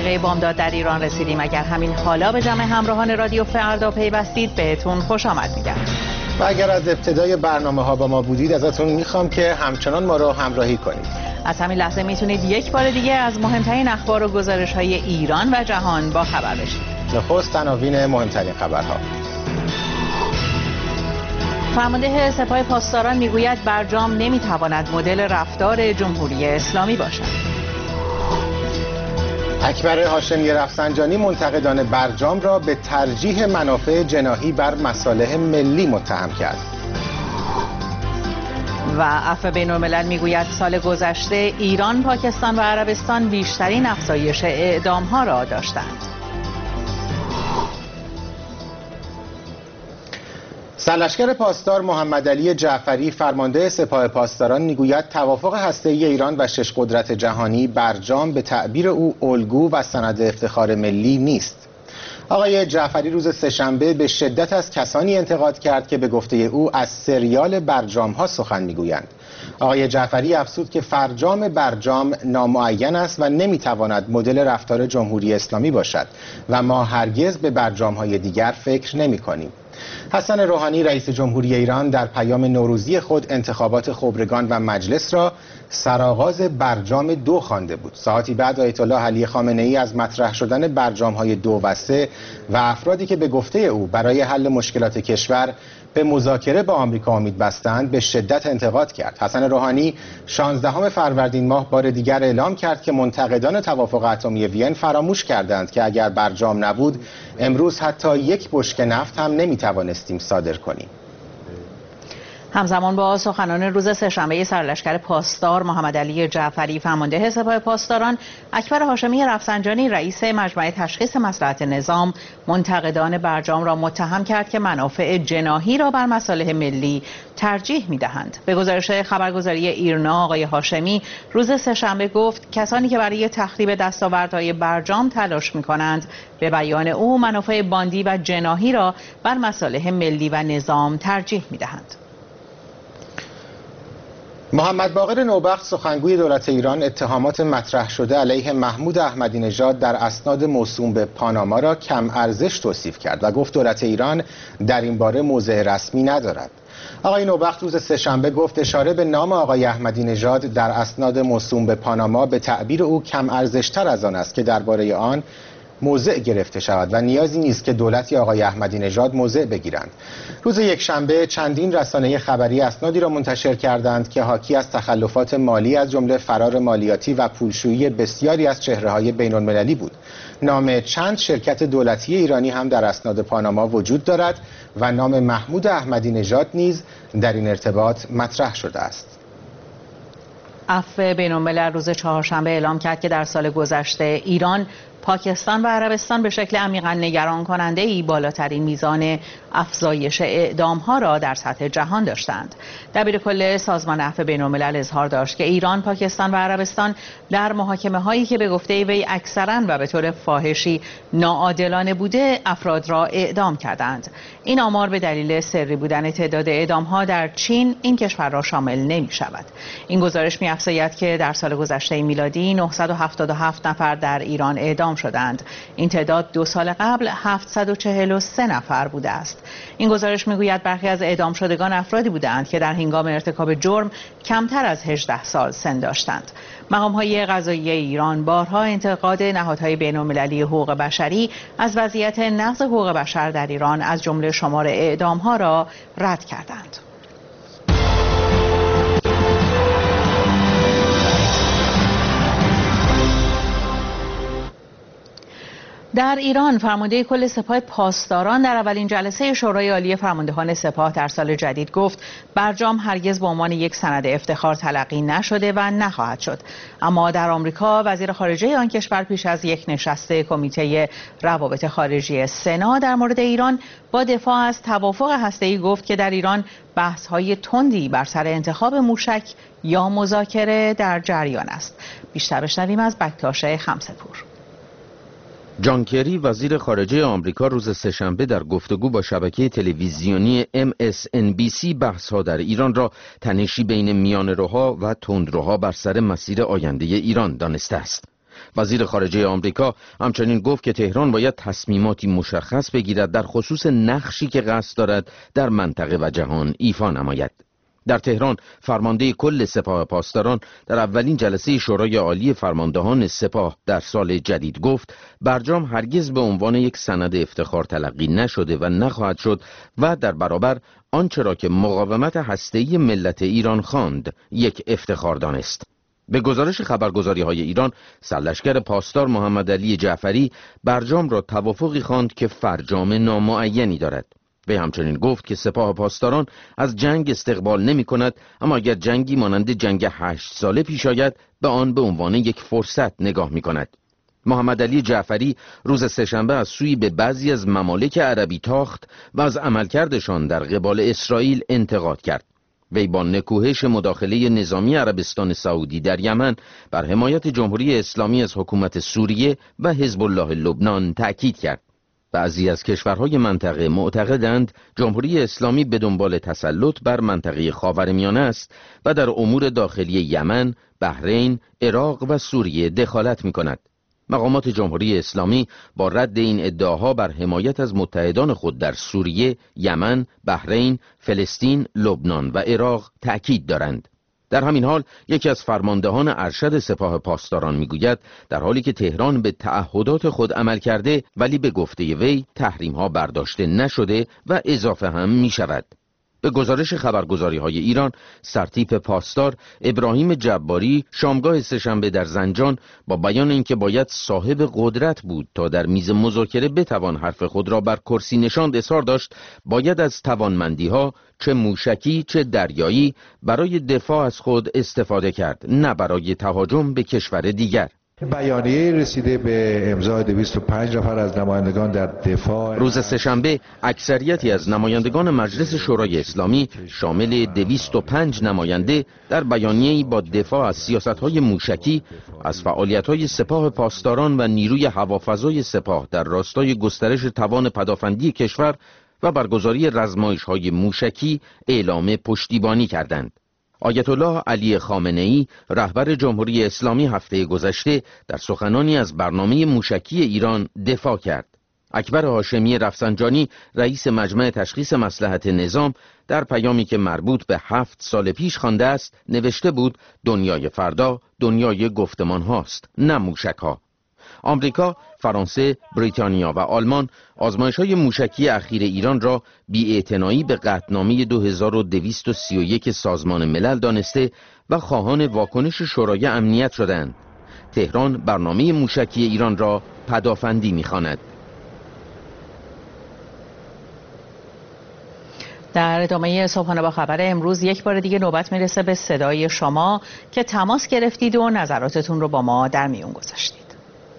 دقیقه بامداد در ایران رسیدیم. اگر همین حالا به جمع همراهان رادیو فردا پیوستید بهتون خوش آمد میگم. و اگر از ابتدای برنامه ها با ما بودید ازتون میخوام که همچنان ما رو همراهی کنید. از همین لحظه میتونید یک بار دیگه از مهمترین اخبار و گزارش های ایران و جهان با خبر بشید. نخست عناوین مهمترین خبرها. فرمانده سپاه پاسداران میگوید برجام نمیتواند مدل رفتار جمهوری اسلامی باشد. اکبر هاشمی رفسنجانی منتقدان برجام را به ترجیح منافع جناحی بر مصالح ملی متهم کرد. و عفو بین الملل میگوید سال گذشته ایران، پاکستان و عربستان بیشترین افزایش اعدام‌ها را داشتند. سرلشکر پاسدار محمدعلی جعفری فرمانده سپاه پاسداران میگوید توافق هسته‌ای ایران و شش قدرت جهانی برجام به تعبیر او الگو و سند افتخار ملی نیست. آقای جعفری روز سه‌شنبه به شدت از کسانی انتقاد کرد که به گفته او از سریال برجام ها سخن میگویند. آقای جعفری افزود که فرجام برجام نامعین است و نمیتواند مدل رفتار جمهوری اسلامی باشد و ما هرگز به برجام های دیگر فکر نمی کنیم. حسن روحانی رئیس جمهوری ایران در پیام نوروزی خود انتخابات خبرگان و مجلس را سرآغاز برجام دو خوانده بود. ساعتی بعد آیت الله علی خامنه ای از مطرح شدن برجام های دو و سه و افرادی که به گفته او برای حل مشکلات کشور به مذاکره با آمریکا امید بستند به شدت انتقاد کرد. حسن روحانی شانزدهم فروردین ماه بار دیگر اعلام کرد که منتقدان توافق اتمی وین فراموش کردند که اگر برجام نبود امروز حتی یک بشکه نفت هم نمیتوانستیم صادر کنیم. همزمان با سخنان روز سه‌شنبه سرلشکر پاسدار محمدعلی جعفری فرمانده سپاه پاسداران، اکبر هاشمی رفسنجانی رئیس مجمع تشخیص مصلحت نظام منتقدان برجام را متهم کرد که منافع جناحی را بر مصالح ملی ترجیح می‌دهند. به گزارش خبرگزاری ایرنا آقای هاشمی روز سه‌شنبه گفت کسانی که برای تخریب دستاوردهای برجام تلاش می‌کنند به بیان او منافع باندی و جناحی را بر مصالح ملی و نظام ترجیح می‌دهند. محمد باقر نوبخت سخنگوی دولت ایران اتهامات مطرح شده علیه محمود احمدی نژاد در اسناد موسوم به پاناما را کم ارزش توصیف کرد و گفت دولت ایران در این باره موضع رسمی ندارد. آقای نوبخت روز سه‌شنبه گفت اشاره به نام آقای احمدی نژاد در اسناد موسوم به پاناما به تعبیر او کم ارزش‌تر از آن است که درباره آن موضع گرفته شود و نیازی نیست که دولت یا آقای احمدی نژاد موضع بگیرند. روز یکشنبه چندین رسانه خبری اسنادی را منتشر کردند که حاکی از تخلفات مالی از جمله فرار مالیاتی و پولشویی بسیاری از چهره‌های بین‌المللی بود. نام چند شرکت دولتی ایرانی هم در اسناد پاناما وجود دارد و نام محمود احمدی نژاد نیز در این ارتباط مطرح شده است. عفو بین الملل روز چهارشنبه اعلام کرد که در سال گذشته ایران، پاکستان و عربستان به شکل عمیقاً نگران کننده ای بالاترین میزان افزایش اعدام ها را در سطح جهان داشتند. دبیر کل سازمان عفو بین الملل اظهار داشت که ایران، پاکستان و عربستان در محاکمه هایی که به گفته وی اکثراً و به طور فاحشی ناعادلانه بوده افراد را اعدام کردند. این آمار به دلیل سری بودن تعداد اعدام ها در چین این کشور را شامل نمی شود. این گزارش می افزاید که در سال گذشته میلادی نهصد و هفتاد و هفت نفر در ایران اعدام شدند. این تعداد دو سال قبل هفتصد و چهل و سه نفر بوده است. این گزارش میگوید برخی از اعدام شدگان افرادی بودند که در هنگام ارتکاب جرم کمتر از هجده سال سن داشتند. مقام‌های قضایی ایران بارها انتقاد نهادهای بین‌المللی حقوق بشری از وضعیت نقض حقوق بشر در ایران از جمله شمار اعدام‌ها را رد کردند. در ایران فرمانده کل سپاه پاسداران در اولین جلسه شورای عالی فرماندهان سپاه در سال جدید گفت برجام هرگز به عنوان یک سند افتخار تلقی نشده و نخواهد شد. اما در آمریکا وزیر خارجه آن کشور پیش از یک نشست کمیته روابط خارجی سنا در مورد ایران با دفاع از توافق هسته‌ای گفت که در ایران بحث‌های تندی بر سر انتخاب موشک یا مذاکره در جریان است. بیشتر بشنویم از بکتاش خمسه‌پور. جان کری وزیر خارجه آمریکا روز سه‌شنبه در گفتگو با شبکه تلویزیونی ام اس ان بی سی بحث‌ها در ایران را تنشی بین میانه‌روها و تندروها بر سر مسیر آینده ایران دانسته است. وزیر خارجه آمریکا همچنین گفت که تهران باید تصمیماتی مشخص بگیرد در خصوص نقشی که قصد دارد در منطقه و جهان ایفا نماید. در تهران فرمانده کل سپاه پاسداران در اولین جلسه شورای عالی فرماندهان سپاه در سال جدید گفت برجام هرگز به عنوان یک سند افتخار تلقی نشده و نخواهد شد و در برابر آنچه را که مقاومت هسته‌ای ملت ایران خواند یک افتخار دانست. به گزارش خبرگزاری‌های ایران، سرلشکر پاسدار محمد علی جعفری برجام را توافقی خواند که فرجام نامعینی دارد. وی همچنین گفت که سپاه پاسداران از جنگ استقبال نمی کند، اما اگر جنگی مانند جنگ هشت ساله پیش آید به آن به عنوان یک فرصت نگاه می کند. محمد علی جعفری روز سه‌شنبه از سوی به بعضی از ممالک عربی تاخت و از عملکردشان در قبال اسرائیل انتقاد کرد. وی با نکوهش مداخله نظامی عربستان سعودی در یمن بر حمایت جمهوری اسلامی از حکومت سوریه و حزب الله لبنان تأکید کرد. بعضی از کشورهای منطقه معتقدند جمهوری اسلامی به دنبال تسلط بر منطقه خاورمیانه است و در امور داخلی یمن، بحرین، عراق و سوریه دخالت می کند. مقامات جمهوری اسلامی با رد این ادعاها بر حمایت از متحدان خود در سوریه، یمن، بحرین، فلسطین، لبنان و عراق تأکید دارند. در همین حال یکی از فرماندهان ارشد سپاه پاسداران میگوید در حالی که تهران به تعهدات خود عمل کرده ولی به گفته وی تحریم ها برداشته نشده و اضافه هم می شود. به گزارش خبرگزاری‌های ایران، سرتیپ پاسدار ابراهیم جباری شامگاه سه‌شنبه در زنجان با بیان اینکه باید صاحب قدرت بود تا در میز مذاکره بتوان حرف خود را بر کرسی نشاند اصرار داشت باید از توانمندی‌ها چه موشکی چه دریایی برای دفاع از خود استفاده کرد، نه برای تهاجم به کشور دیگر. بیانیه رسیده به امضای دویست و پنج نفر از نمایندگان در دفاع. روز سه‌شنبه اکثریتی از نمایندگان مجلس شورای اسلامی شامل دویست و پنج نماینده در بیانیه‌ای با دفاع از سیاست‌های موشکی، از فعالیت‌های سپاه پاسداران و نیروی هوافضای سپاه در راستای گسترش توان پدافندی کشور و برگزاری رزمایش‌های موشکی اعلام پشتیبانی کردند. آیت الله علی خامنه‌ای رهبر جمهوری اسلامی هفته گذشته در سخنانی از برنامه موشکی ایران دفاع کرد. اکبر هاشمی رفسنجانی رئیس مجمع تشخیص مصلحت نظام در پیامی که مربوط به هفت سال پیش خوانده است نوشته بود دنیای فردا دنیای گفتمان هاست، نه موشک ها. آمریکا، فرانسه، بریتانیا و آلمان آزمایش‌های موشکی اخیر ایران را بی‌اعتنایی به قطعنامه دو هزار و دویست و سی و یک سازمان ملل دانسته و خواهان واکنش شورای امنیت شدند. تهران برنامه موشکی ایران را پدافندی می‌خواند. در ادامه صبحانه با خبر امروز یک بار دیگه نوبت میرسه به صدای شما که تماس گرفتید و نظراتتون رو با ما در میون گذاشتید.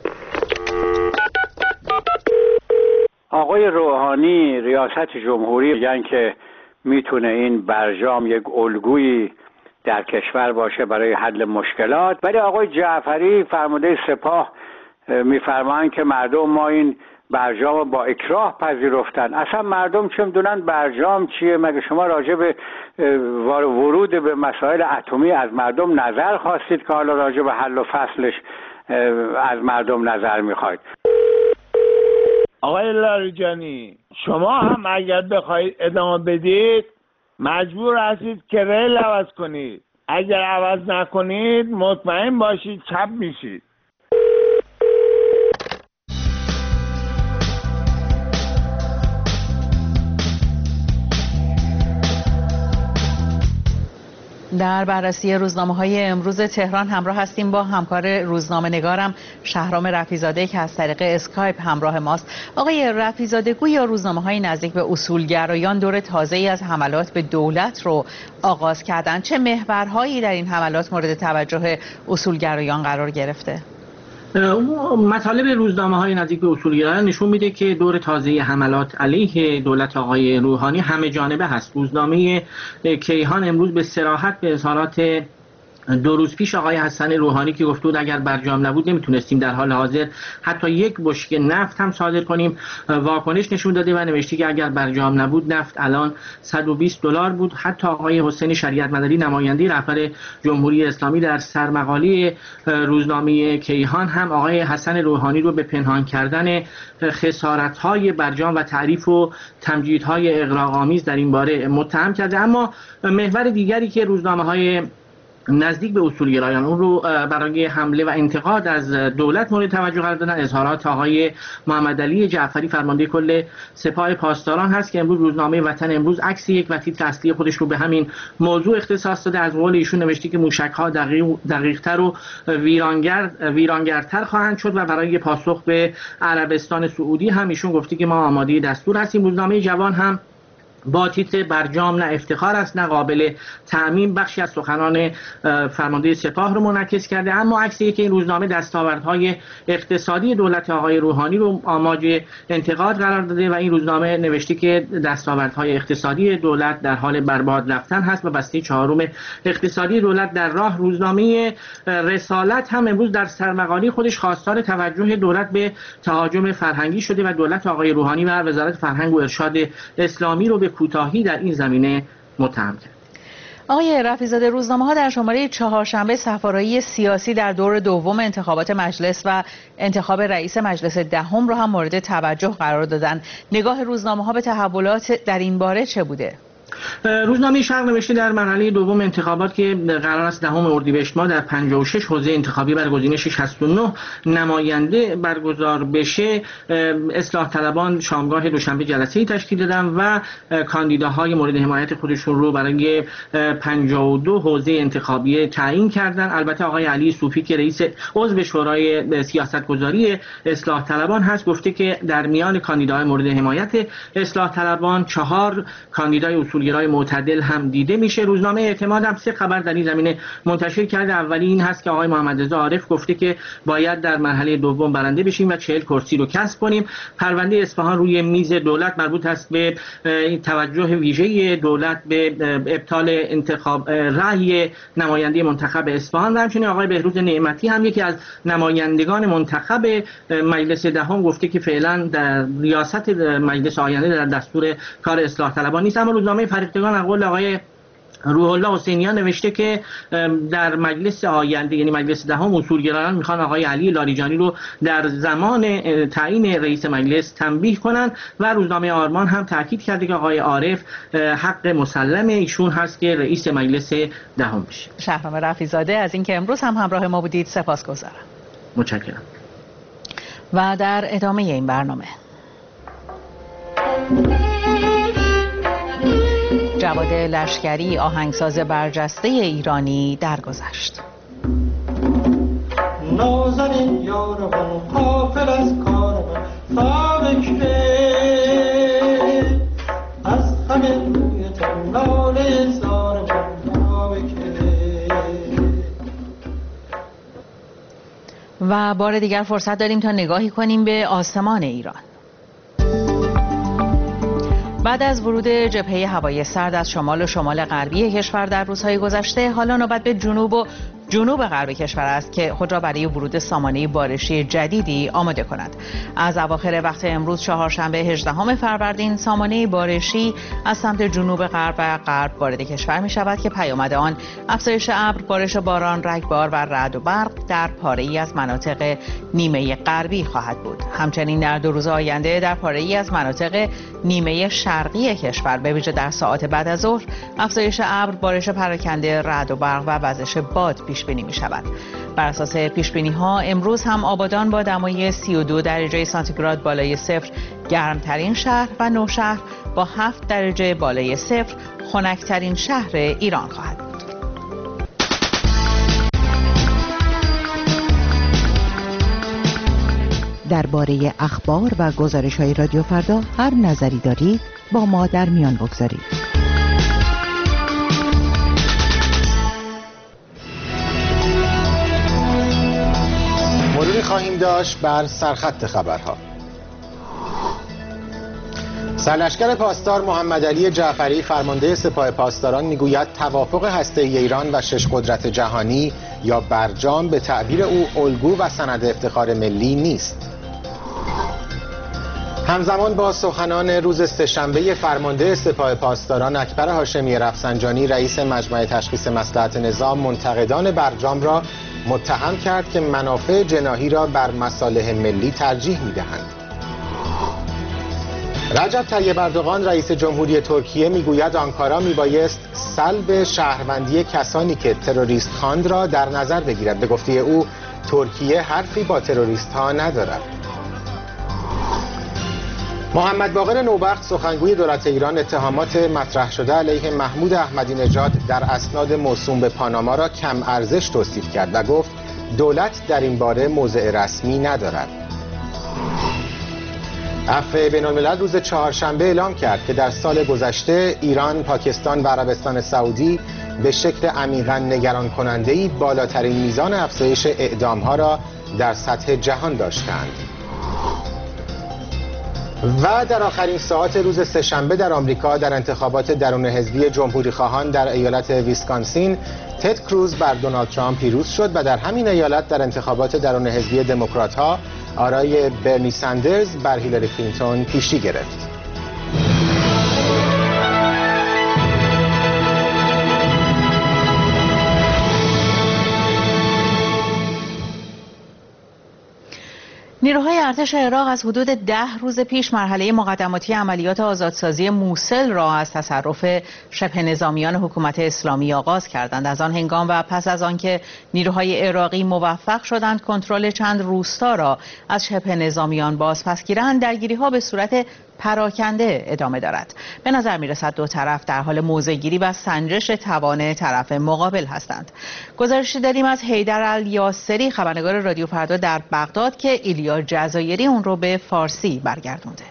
آقای روحانی ریاست جمهوری میگن که میتونه این برجام یک الگویی در کشور باشه برای حل مشکلات، ولی آقای جعفری فرمانده سپاه میفرمایند که مردم ما این برجام با اکراه پذیرفتن. اصلا مردم چه میدونن برجام چیه؟ مگه شما راجع به ورود به مسائل اتمی از مردم نظر خواستید که حالا راجع به حل و فصلش از مردم نظر میخواید؟ آقای لاریجانی، شما هم اگر بخواید ادامه بدید مجبور هستید که ریل عوض کنید. اگر عوض نکنید مطمئن باشید چپ میشید. در بررسی روزنامه‌های امروز تهران همراه هستیم با همکار روزنامه نگارم شهرام رفیزاده که از طریق اسکایپ همراه ماست. آقای رفیزاده، گویا روزنامه‌های نزدیک به اصولگرایان دور تازه‌ای از حملات به دولت رو آغاز کردند. چه محورهایی در این حملات مورد توجه اصولگرایان قرار گرفته؟ مطالب روزنامه‌های نزدیک به اصولگرایان نشون میده که دور تازه حملات علیه دولت آقای روحانی همه جانبه هست. روزنامه کیهان امروز به صراحت به اظهارات دو روز پیش آقای حسن روحانی که گفته بود اگر برجام نبود نمیتونستیم در حال حاضر حتی یک بشکه نفت هم صادر کنیم، واکنش نشون داده و نوشته که اگر برجام نبود نفت الان صد و بیست دلار بود. حتی آقای حسین شریعت مداری نماینده رهبر جمهوری اسلامی در سرمقاله روزنامه کیهان هم آقای حسن روحانی رو به پنهان کردن خسارت‌های برجام و تعریف و تمجیدهای اغراق‌آمیز در این باره متهم کرده. اما محور دیگری که روزنامه‌های نزدیک به اصولگرایان اون رو برای حمله و انتقاد از دولت مورد توجه قرار دادن اظهارات آقای محمدعلی جعفری فرمانده کل سپاه پاسداران هست که امروز روزنامه وطن امروز عکس یک و تیتر اصلی خودش رو به همین موضوع اختصاص داده. از قول ایشون نوشته که موشک‌ها دقیق دقیق‌تر و ویرانگر ویرانگرتر خواهند شد و برای پاسخ به عربستان سعودی هم ایشون گفته که ما آماده دستور هستیم. روزنامه جوان هم با تیتر برجام نه افتخار است نه قابل تعمیم بخشی از سخنان فرمانده سپاه رو منعکس کرده. اما عکسی که این روزنامه دستاوردهای اقتصادی دولت آقای روحانی رو آماج انتقاد قرار داده و این روزنامه نوشته که دستاوردهای اقتصادی دولت در حال برباد رفتن هست و بسته چهارم اقتصادی دولت در راه. روزنامه رسالت هم امروز در سرمقاله خودش خواستار توجه دولت به تهاجم فرهنگی شده و دولت آقای روحانی و وزارت فرهنگ و ارشاد اسلامی رو به کوتاهی در این زمینه متهم کرد. آقای رفیع‌زاده، روزنامه‌ها در شماره چهارشنبه صفارایی سیاسی در دور دوم انتخابات مجلس و انتخاب رئیس مجلس دهم را هم مورد توجه قرار دادن. نگاه روزنامه‌ها به تحولات در این باره چه بوده؟ روزنامه شرق نوشته در مرحله دوم انتخابات که قرار است دهم اردیبهشت ماه در پنجاه و شش حوزه انتخابی بر گزینش شصت و نه نماینده برگزار بشه، اصلاح طلبان شامگاه دوشنبه جلسه‌ای تشکیل دادن و کاندیداهای مورد حمایت خودشون رو برای پنجاه و دو حوزه انتخابی تعیین کردن. البته آقای علی صوفی که رئیس عضو شورای سیاستگذاری اصلاح طلبان هست گفته که در میان کاندیداهای مورد حمایت اصلاح طلبان چهار کاندیدای اصولگرای معتدل هم دیده میشه. روزنامه اعتماد هم سه خبر در این زمینه منتشر کرده. اولی این هست که آقای محمد رضا عارف گفته که باید در مرحله دوم برنده بشیم و چهل کرسی رو کسب کنیم. پرونده اصفهان روی میز دولت مربوط است به توجه ویژه دولت به ابطال انتخاب رأی نماینده منتخب اصفهان و همچنین آقای بهروز نعمتی هم یکی از نمایندگان منتخب مجلس دهم گفته که فعلا در ریاست مجلس آینده در دستور کار اصلاح طلبان نیست. اما روزنامه فریختگان از قول آقای روح الله حسینیان نوشته که در مجلس آینده یعنی مجلس دهم اصولگرایان میخوان آقای علی لاریجانی رو در زمان تعیین رئیس مجلس تنبیه کنند و روزنامه آرمان هم تاکید کرده که آقای عارف حق مسلم ایشون هست که رئیس مجلس دهم بشه. شهرام رفیع‌زاده از اینکه امروز هم همراه ما بودید سپاسگزارم. متشکرم. و در ادامه این برنامه جواد لشکری آهنگساز برجسته ایرانی درگذشت. نازنین یارمان غافل از کارمان فابکه از غم روی تو ناله زارمان فابکه. و بار دیگر فرصت داریم تا نگاهی کنیم به آسمان ایران. بعد از ورود جبهه هوایی سرد از شمال و شمال غربی کشور در روزهای گذشته، حالا نوبت به جنوب و جنوب غرب کشور است که خود را برای ورود سامانه بارشی جدیدی آماده کند. از اواخر وقت امروز چهارشنبه هجدهم فروردین سامانه بارشی از سمت جنوب غرب و غرب وارد کشور می شود که پیامد آن افزایش ابر، بارش باران، رگبار و رعد و برق در پاره‌ای از مناطق نیمه غربی خواهد بود. همچنین در دو روز آینده در پاره‌ای از مناطق نیمه شرقی کشور به ویژه در ساعات بعد از ظهر افزایش ابر، بارش پراکنده، رعد و برق و وزش باد پیش بینی می شود. بر اساس پیش بینی ها امروز هم آبادان با دمای سی و دو درجه سانتیگراد بالای صفر گرمترین شهر و نوشهر با هفت درجه بالای صفر خنکترین شهر ایران خواهد بود. درباره اخبار و گزارش‌های رادیو فردا هر نظری دارید با ما در میان بگذارید. مروری خواهیم داشت بر سرخط خبرها. سرلشکر پاسدار محمد علی جعفری فرمانده سپاه پاسداران میگوید توافق هسته‌ای ایران و شش قدرت جهانی یا برجام به تعبیر او الگو و سند افتخار ملی نیست. همزمان با سخنان روز سه‌شنبه فرمانده سپاه پاسداران اکبر هاشمی رفسنجانی رئیس مجمع تشخیص مصلحت نظام منتقدان برجام را متهم کرد که منافع جناحی را بر مصالح ملی ترجیح می‌دهند. رجب طیب اردوغان رئیس جمهوری ترکیه میگوید آنکارا میبایست سلب شهروندی کسانی که تروریست خواند را در نظر بگیرد. به گفته او ترکیه حرفی با تروریست ها ندارد. محمد باقر نوبخت سخنگوی دولت ایران اتهامات مطرح شده علیه محمود احمدی نژاد در اسناد موسوم به پاناما را کم ارزش توصیف کرد و گفت دولت در این باره موضع رسمی ندارد. عفو بین الملل روز چهارشنبه اعلام کرد که در سال گذشته ایران، پاکستان و عربستان سعودی به شکل عمیقاً نگران کننده‌ای بالاترین میزان افزایش اعدام‌ها را در سطح جهان داشتند. و در آخرین ساعات روز سه‌شنبه در آمریکا در انتخابات درون حزبی جمهوری خواهان در ایالت ویسکانسین تد کروز بر دونالد ترامپ پیروز شد و در همین ایالت در انتخابات درون حزبی دموکرات‌ها آرای برنی سندرز بر هیلاری کلینتون پیشی گرفت. نیروهای ارتش عراق از حدود ده روز پیش مرحله مقدماتی عملیات آزادسازی موصل را از تصرف شبه نظامیان حکومت اسلامی آغاز کردند. از آن هنگام و پس از آنکه نیروهای عراقی موفق شدند کنترل چند روستا را از شبه نظامیان بازپس گیرند، درگیری‌ها به صورت پراکنده ادامه دارد. به نظر می‌رسد دو طرف در حال موضع‌گیری و سنجش توان طرف مقابل هستند. گزارشی داریم از حیدر الیاسری خبرنگار رادیو فردا در بغداد که ایلیا جزایری اون رو به فارسی برگردونده.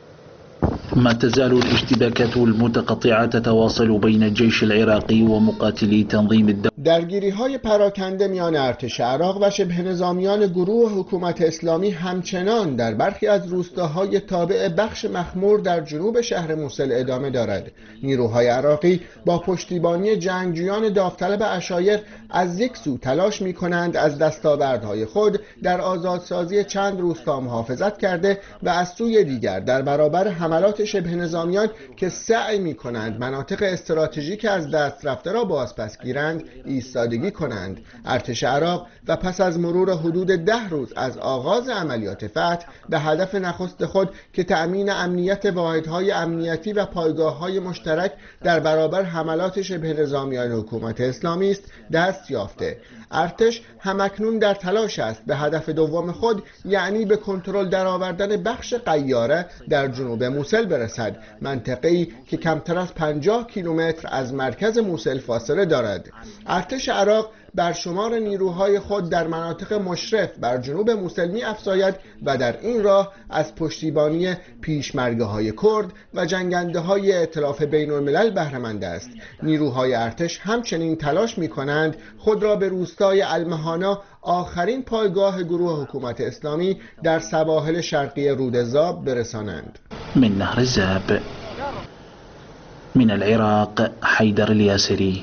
ما تزال الاشتباكات المتقطعة تتواصل بين الجيش العراقي ومقاتلي تنظيم الدولة. درگیری‌های پراکنده میان ارتش عراق و شبه نظامیان گروه حکومت اسلامی همچنان در برخی از روستاهای تابع بخش مخمور در جنوب شهر موصل ادامه دارد. نیروهای عراقی با پشتیبانی جنگجویان داوطلب عشایر از یک سو تلاش می‌کنند از دستاوردهای خود در آزادسازی چند روستا محافظت کرده و از سوی دیگر در برابر حملات شبه نظامیان که سعی می‌کنند مناطق استراتژیک از دست رفته را بازپس گیرند ایستادگی کنند. ارتش عراق و پس از مرور حدود ده روز از آغاز عملیات فتح به هدف نخست خود که تأمین امنیت واحدهای امنیتی و پایگاه‌های مشترک در برابر حملات شبه نظامیان حکومت اسلامی است دست یافته. ارتش همکنون در تلاش است به هدف دوم خود، یعنی به کنترل درآوردن بخش قیاره در جنوب موصل برسد، منطقه‌ای که کمتر از پنجاه کیلومتر از مرکز موصل فاصله دارد. ارتش عراق بر شمار نیروهای خود در مناطق مشرف بر جنوب موصل می افزاید و در این راه از پشتیبانی پیشمرگه‌های کرد و جنگنده‌های ائتلاف بین الملل بهره مند است. نیروهای ارتش همچنین تلاش می کنند خود را به روستای المهانا، آخرین پایگاه گروه حکومت اسلامی در سواحل شرقی رودزاب برسانند. من نهر الزاب من العراق حیدر الیاسری.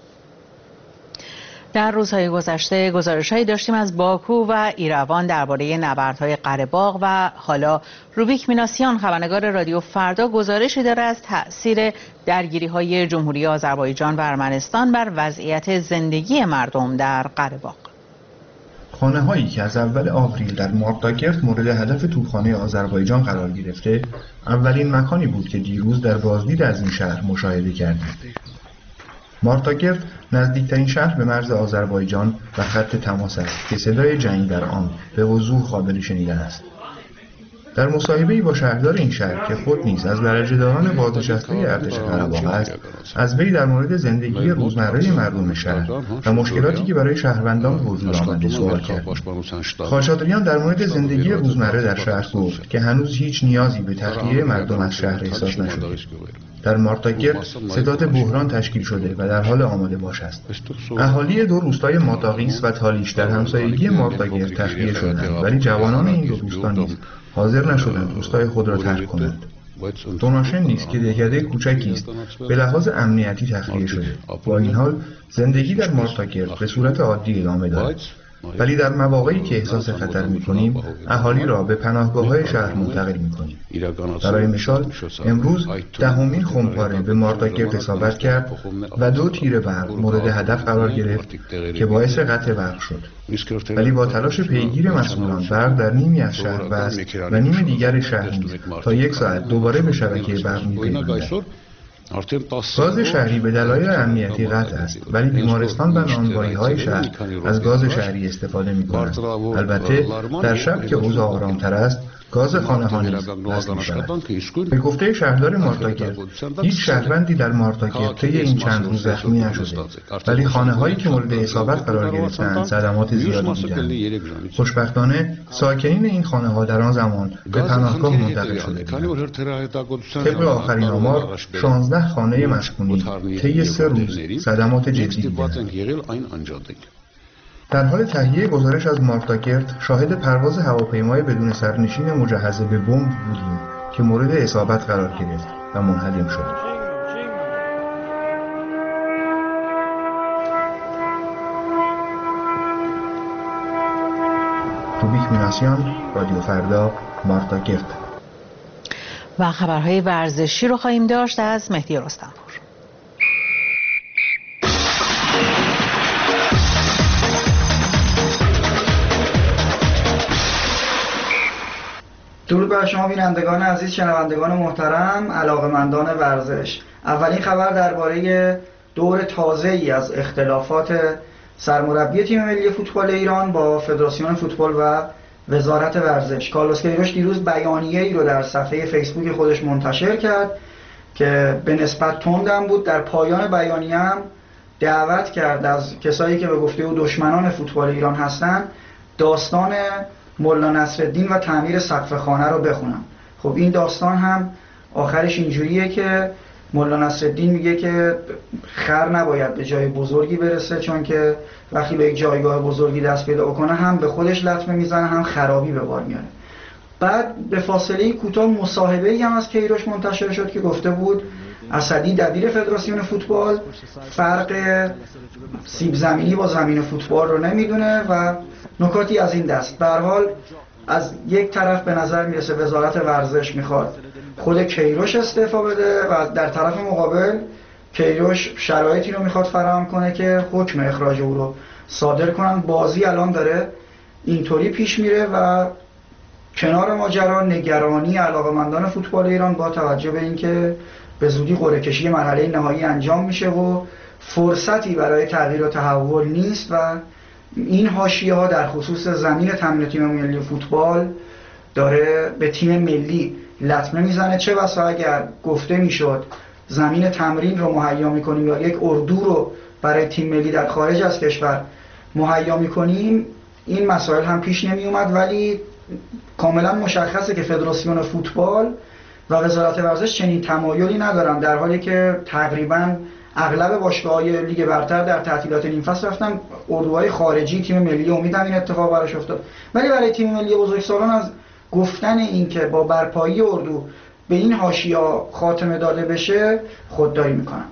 در روزهای گذشته گزارش‌هایی داشتیم از باکو و ایروان درباره نبردهای قره باغ و حالا روبیک میناسیان خبرنگار رادیو فردا گزارشی داره از تأثیر درگیری‌های جمهوری آذربایجان و ارمنستان بر وضعیت زندگی مردم در قره باغ. خانه هایی که از اول آوریل در مارتاگرت مورد هدف توپخانه آذربایجان قرار گرفته، اولین مکانی بود که دیروز در بازدید از این شهر مشاهده کردیم. مارتاگرت نزدیکترین شهر به مرز آذربایجان و خط تماس است که صدای جنگ در آن به وضوح قابل شنیدن است. در مصاحبه‌ای با شهردار این شهر که خود نیز از درجه‌داران بازنشسته ارتش قره‌باغ است، از وی در مورد زندگی روزمره مردم شهر و مشکلاتی که برای شهروندان وجود آمده سوال کرد. خاچاتریان در مورد زندگی روزمره در شهر گفت که هنوز هیچ نیازی به تخلیه مردم از شهر احساس نشده. در مارتاگرت ستاد بحران تشکیل شده و در حال آماده باش است. اهالی دو روستای ماتاقیس و تالیش در همسایگی مارتاگرت تخلیه شدند، ولی جوانان این دو روستا نیز حاضر نشدند روستای خود را ترک کنند. دوناشن نیست که دهکده کوچکی است به لحاظ امنیتی تخلیه شده. با این حال زندگی در مارتاکرت به صورت عادی ادامه دارد، ولی در مواقعی که احساس خطر می‌کنیم اهالی را به پناهگاه‌های شهر منتقل می‌کنیم. برای مثال امروز دهمین خمپاره به مارتاکرت اصابت کرد و دو تیر برق مورد هدف قرار گرفت که باعث قطع برق شد. ولی با تلاش پیگیر مسئولان برق در نیمی از شهر بست و نیم دیگر شهر نیز تا یک ساعت دوباره به شبکه برق می‌پیوندد. گاز شهری به دلایل امنیتی قطع است، ولی بیمارستان و نانوایی‌های شهر از گاز شهری استفاده می‌کنند. البته در شب که اوضاع آرام‌تر است، گاز خانه‌ها نیز وصل می‌شود. به گفته شهردار مارتاکرت، هیچ شهروندی در مارتاکرت طی این چند روز زخمی نشده، ولی خانه‌هایی که مورد اصابت قرار گرفتند صدمات زیادی دیدند. خوشبختانه ساکنین این خانه‌ها در آن زمان به پناهگاه منتقل شده بودند. طبق آخرین آمار شانزده خانه مسکونی طی سه روز صدمات جدی دیدند. در حال تهیه گزارش از مارتاکرت شاهد پرواز هواپیمای بدون سرنشین مجهز به بمب بودیم که مورد اصابت قرار گرفت و منهدم شد. روبیک میناسیان، رادیو فردا، مارتاکرت. و خبرهای ورزشی رو خواهیم داشت از مهدی رستمپور. درود بر شما بینندگان عزیز، شنوندگان محترم، علاقه‌مندان ورزش. اولین خبر درباره دور تازه‌ای از اختلافات سرمربی تیم ملی فوتبال ایران با فدراسیون فوتبال و وزارت ورزش. کارلوس کیروش دیروز بیانیه‌ای رو در صفحه فیسبوک خودش منتشر کرد که به نسبت تندم بود. در پایان بیانیه هم دعوت کرد از کسایی که به گفته او دشمنان فوتبال ایران هستند داستان مولا نصرالدین و تعمیر سقف خانه رو بخونم. خب این داستان هم آخرش اینجوریه که مولا نصرالدین میگه که خر نباید به جای بزرگی برسه، چون که وقتی به یک جایگاه بزرگی دست پیدا کنه هم به خودش لطمه میزنه هم خرابی به بار میاره. بعد به فاصله کوتاه مصاحبه‌ای هم از کیروش منتشر شد که گفته بود اسدی دبیر فدراسیون فوتبال فرق سیب زمینی با زمین فوتبال رو نمیدونه و نکاتی از این دست. به هر حال از یک طرف به نظر میرسه وزارت ورزش میخواد خود کیروش استعفا بده و در طرف مقابل کیروش شرایطی رو میخواد فراهم کنه که حکم اخراج او رو صادر کنن. بازی الان داره اینطوری پیش میره و کنار ماجرا نگرانی علاقه‌مندان فوتبال ایران با توجه به اینکه به زودی قرعه کشی مرحله نهایی انجام میشه و فرصتی برای تغییر و تحول نیست و این حاشیه‌ها در خصوص زمین تمرین تیم ملی فوتبال داره به تیم ملی لطمه میزنه. چه بسا اگر گفته میشد زمین تمرین رو مهیا میکنیم یا یک اردو رو برای تیم ملی در خارج از کشور مهیا میکنیم این مسائل هم پیش نمی اومد، ولی کاملا مشخصه که فدراسیون فوتبال و وزارت ورزش چنین تمایلی ندارن، در حالی که تقریبا اغلب باشگاه‌های لیگ برتر در تعطیلات نیم فصل رفتن اردوهای خارجی تیم ملی امیدم این اتفاق براش افتاد. ولی برای تیم ملی بزرگسالان از گفتن این که با برپایی اردو به این حاشیه‌ها خاتمه داده بشه خودداری میکنن.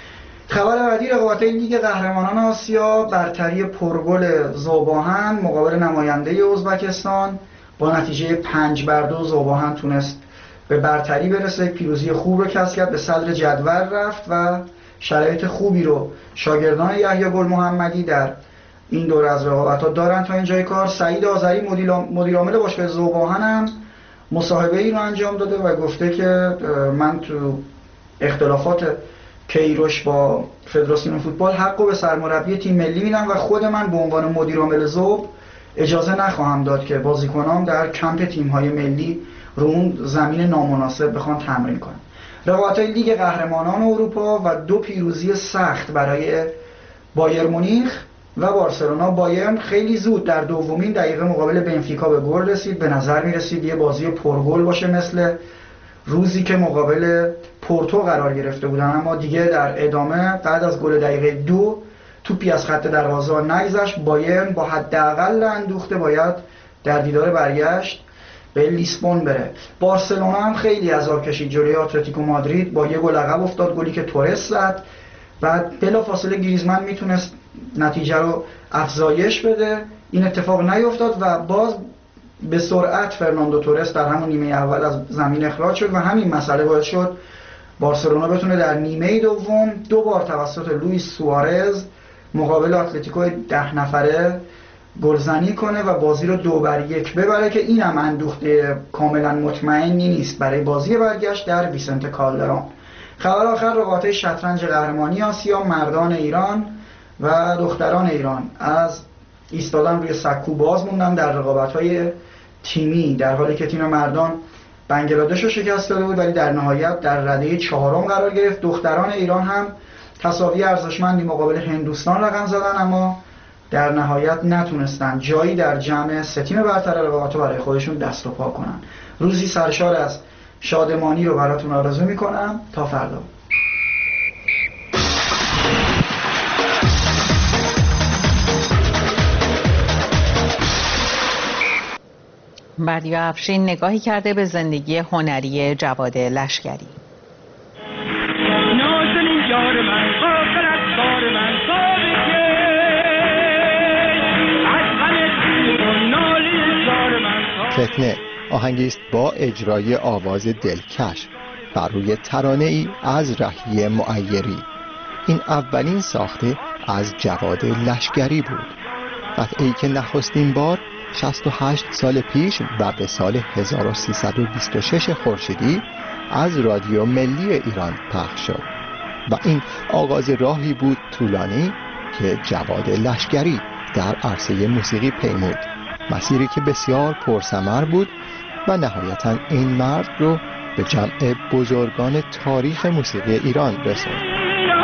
خبر بعدی رقابت‌های لیگ قهرمانان آسیا، برتری پرگل ذوباهن مقابل نماینده ازبکستان. با نتیجه پنج بر دو ذوباهن تونست به برتری برسه، پیروزی خوب رو کسب کرد، به صدر جدول رفت و شرایط خوبی رو شاگردان یحیی گل محمدی در این دوره از رقابت‌ها دارن تا اینجای کار. سعید آذری مدیر عامل باشگاه ذوباهن هم مصاحبه‌ای رو انجام داده و گفته که من تو اختلافات کیروش با فدراسیون فوتبال حقو به سرمربی تیم ملی میدم و خود من به عنوان مدیر عامل ذوب اجازه نخواهم داد که بازیکنان در کمپ تیم‌های ملی رو اون زمین نامناسب بخوان تمرین کنن. رقابت‌های لیگ قهرمانان اروپا و دو پیروزی سخت برای بایر مونیخ و بارسلونا. بایرن خیلی زود در دومین دقیقه مقابل بنفیکا به گل رسید. به نظر می‌رسید یه بازی پرگل باشه مثل روزی که مقابل پورتو قرار گرفته بودن، اما دیگه در ادامه بعد از گل دقیقه دو توپی از خط دروازه نگذشت. بایرن با حداقل اندوخته باید در دیدار برگشت به لیسبون بره. بارسلونا هم خیلی عذاب کشید جلوی اتلتیکو مادرید، با یه گل عقب افتاد، گلی که تورس زد و بلافاصله گریزمان میتونست نتیجه رو افزایش بده. این اتفاق نیفتاد و باز به سرعت فرناندو تورس در همون نیمه اول از زمین اخراج شد و همین مسئله باعث شد بارسلونا بتونه در نیمه دوم دو بار توسط لوئیس سوارز مقابل اتلتیکو ده نفره گلزنی کنه و بازی رو دو بر یک ببره که اینم اندوخته کاملا مطمئنی نیست برای بازی برگشت در ویسنته کالدرون. خبر آخر رقابت‌های شطرنج قهرمانی آسیا، مردان ایران و دختران ایران از ایستادن روی سکو باز موندن در رقابت‌های تیمی، در حالی که تیم مردان بنگلادش رو شکست داده بود ولی در نهایت در رده چهارم قرار گرفت. دختران ایران هم تساوی ارزشمندی مقابل هندوستان رقم زدن اما در نهایت نتونستن جایی در جمع سه تیم برتر رقابت برای خودشون دست و پا کنن. روزی سرشار از شادمانی رو براتون آرزو میکنم. تا فردا. بردیا افشین نگاهی کرده به زندگی هنری جواد لشکری. فتنه آهنگی است با اجرای آواز دلکش بر روی ترانه‌ای از رهی معیری. این اولین ساخته از جواد لشکری بود. قطعه‌ای که نخستین بار شصت و هشت سال پیش و به سال هزار و سیصد و بیست و شش خورشیدی از رادیو ملی ایران پخش شد و این آغاز راهی بود طولانی که جواد لشکری در عرصه موسیقی پیمود، مسیری که بسیار پرثمر بود و نهایتاً این مرد رو به جمع بزرگان تاریخ موسیقی ایران رساند.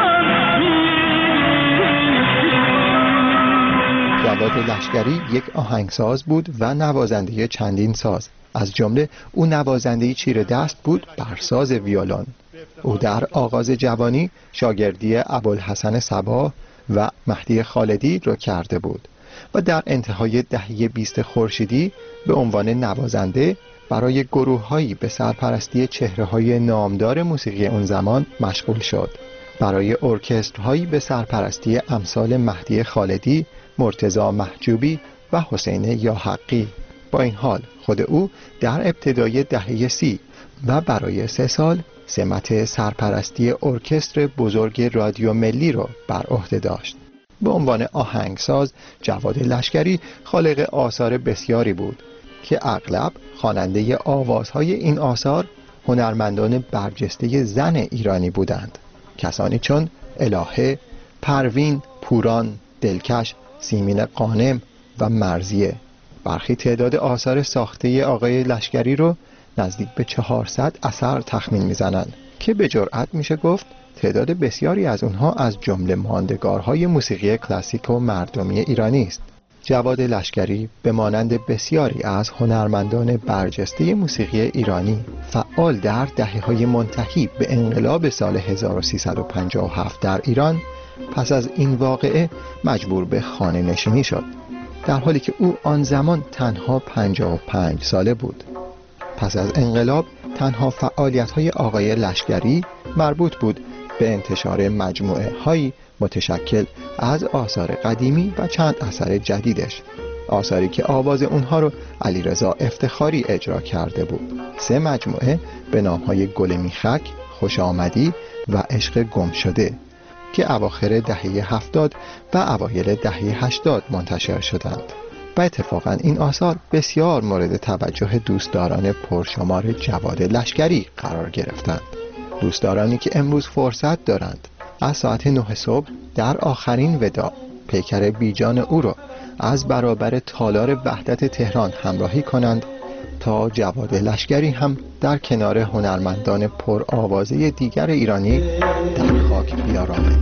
جواد لشکری یک آهنگساز بود و نوازنده چندین ساز. از جمله او نوازنده چیره دست بود بر ساز ویولون. او در آغاز جوانی شاگردی ابوالحسن صباح و مهدی خالدی را کرده بود و در انتهای دهه بیست خورشیدی به عنوان نوازنده برای گروه‌هایی به سرپرستی چهره‌های نامدار موسیقی اون زمان مشغول شد. برای ارکسترهایی به سرپرستی امثال مهدی خالدی، مرتضی محجوبی و حسین یاحقی. با این حال خود او در ابتدای دهه سی و برای سه سال سمت سرپرستی ارکستر بزرگ رادیو ملی را بر عهده داشت. به عنوان آهنگساز جواد لشکری خالق آثار بسیاری بود که اغلب خواننده آوازهای این آثار هنرمندان برجسته زن ایرانی بودند، کسانی چون الهه، پروین، پوران، دلکش، سیمین قانم و مرزیه. برخی تعداد آثار ساخته آقای لشکری رو نزدیک به چهارصد اثر تخمین میزنند که به جرئت میشه گفت تعداد بسیاری از اونها از جمله ماندگارهای موسیقی کلاسیک و مردمی ایرانی است. جواد لشکری به مانند بسیاری از هنرمندان برجسته موسیقی ایرانی فعال در دهه‌های منتهی به انقلاب سال هزار و سیصد و پنجاه و هفت در ایران پس از این واقعه مجبور به خانه نشینی شد، در حالی که او آن زمان تنها پنجاه و پنج ساله بود. پس از انقلاب تنها فعالیت‌های آقای لشکری مربوط بود به انتشار مجموعه هایی متشکل از آثار قدیمی و چند اثر جدیدش، آثاری که آواز اونها رو علیرضا افتخاری اجرا کرده بود. سه مجموعه به نام‌های گل میخک، خوش آمدی و عشق گم شده که اواخر دهه هفتاد و اوایل دهه هشتاد منتشر شدند و اتفاقا این آثار بسیار مورد توجه دوستداران پرشمار جواد لشکری قرار گرفتند. دوستدارانی که امروز فرصت دارند از ساعت نه صبح در آخرین وداع پیکر بیجان او را از برابر تالار وحدت تهران همراهی کنند تا جواد لشکری هم در کنار هنرمندان پر آوازه دیگر ایرانی در خاک بیارامد.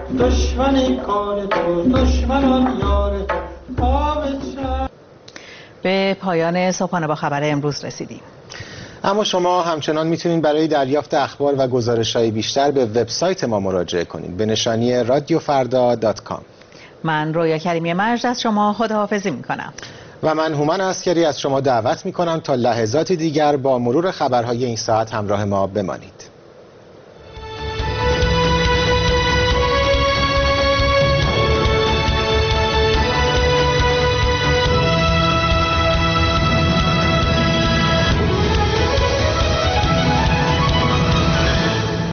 دشمنی کار تو، دشمنان یار تو. به پایان صبحانه با خبر امروز رسیدیم. اما شما همچنان میتونید برای دریافت اخبار و گزارش‌های بیشتر به وبسایت ما مراجعه کنید به نشانی رادیو فردا دات کام. من رویا کریمی مجد از شما خداحافظی میکنم. و من هومن عسکری از شما دعوت می کنم تا لحظاتی دیگر با مرور خبرهای این ساعت همراه ما بمانید.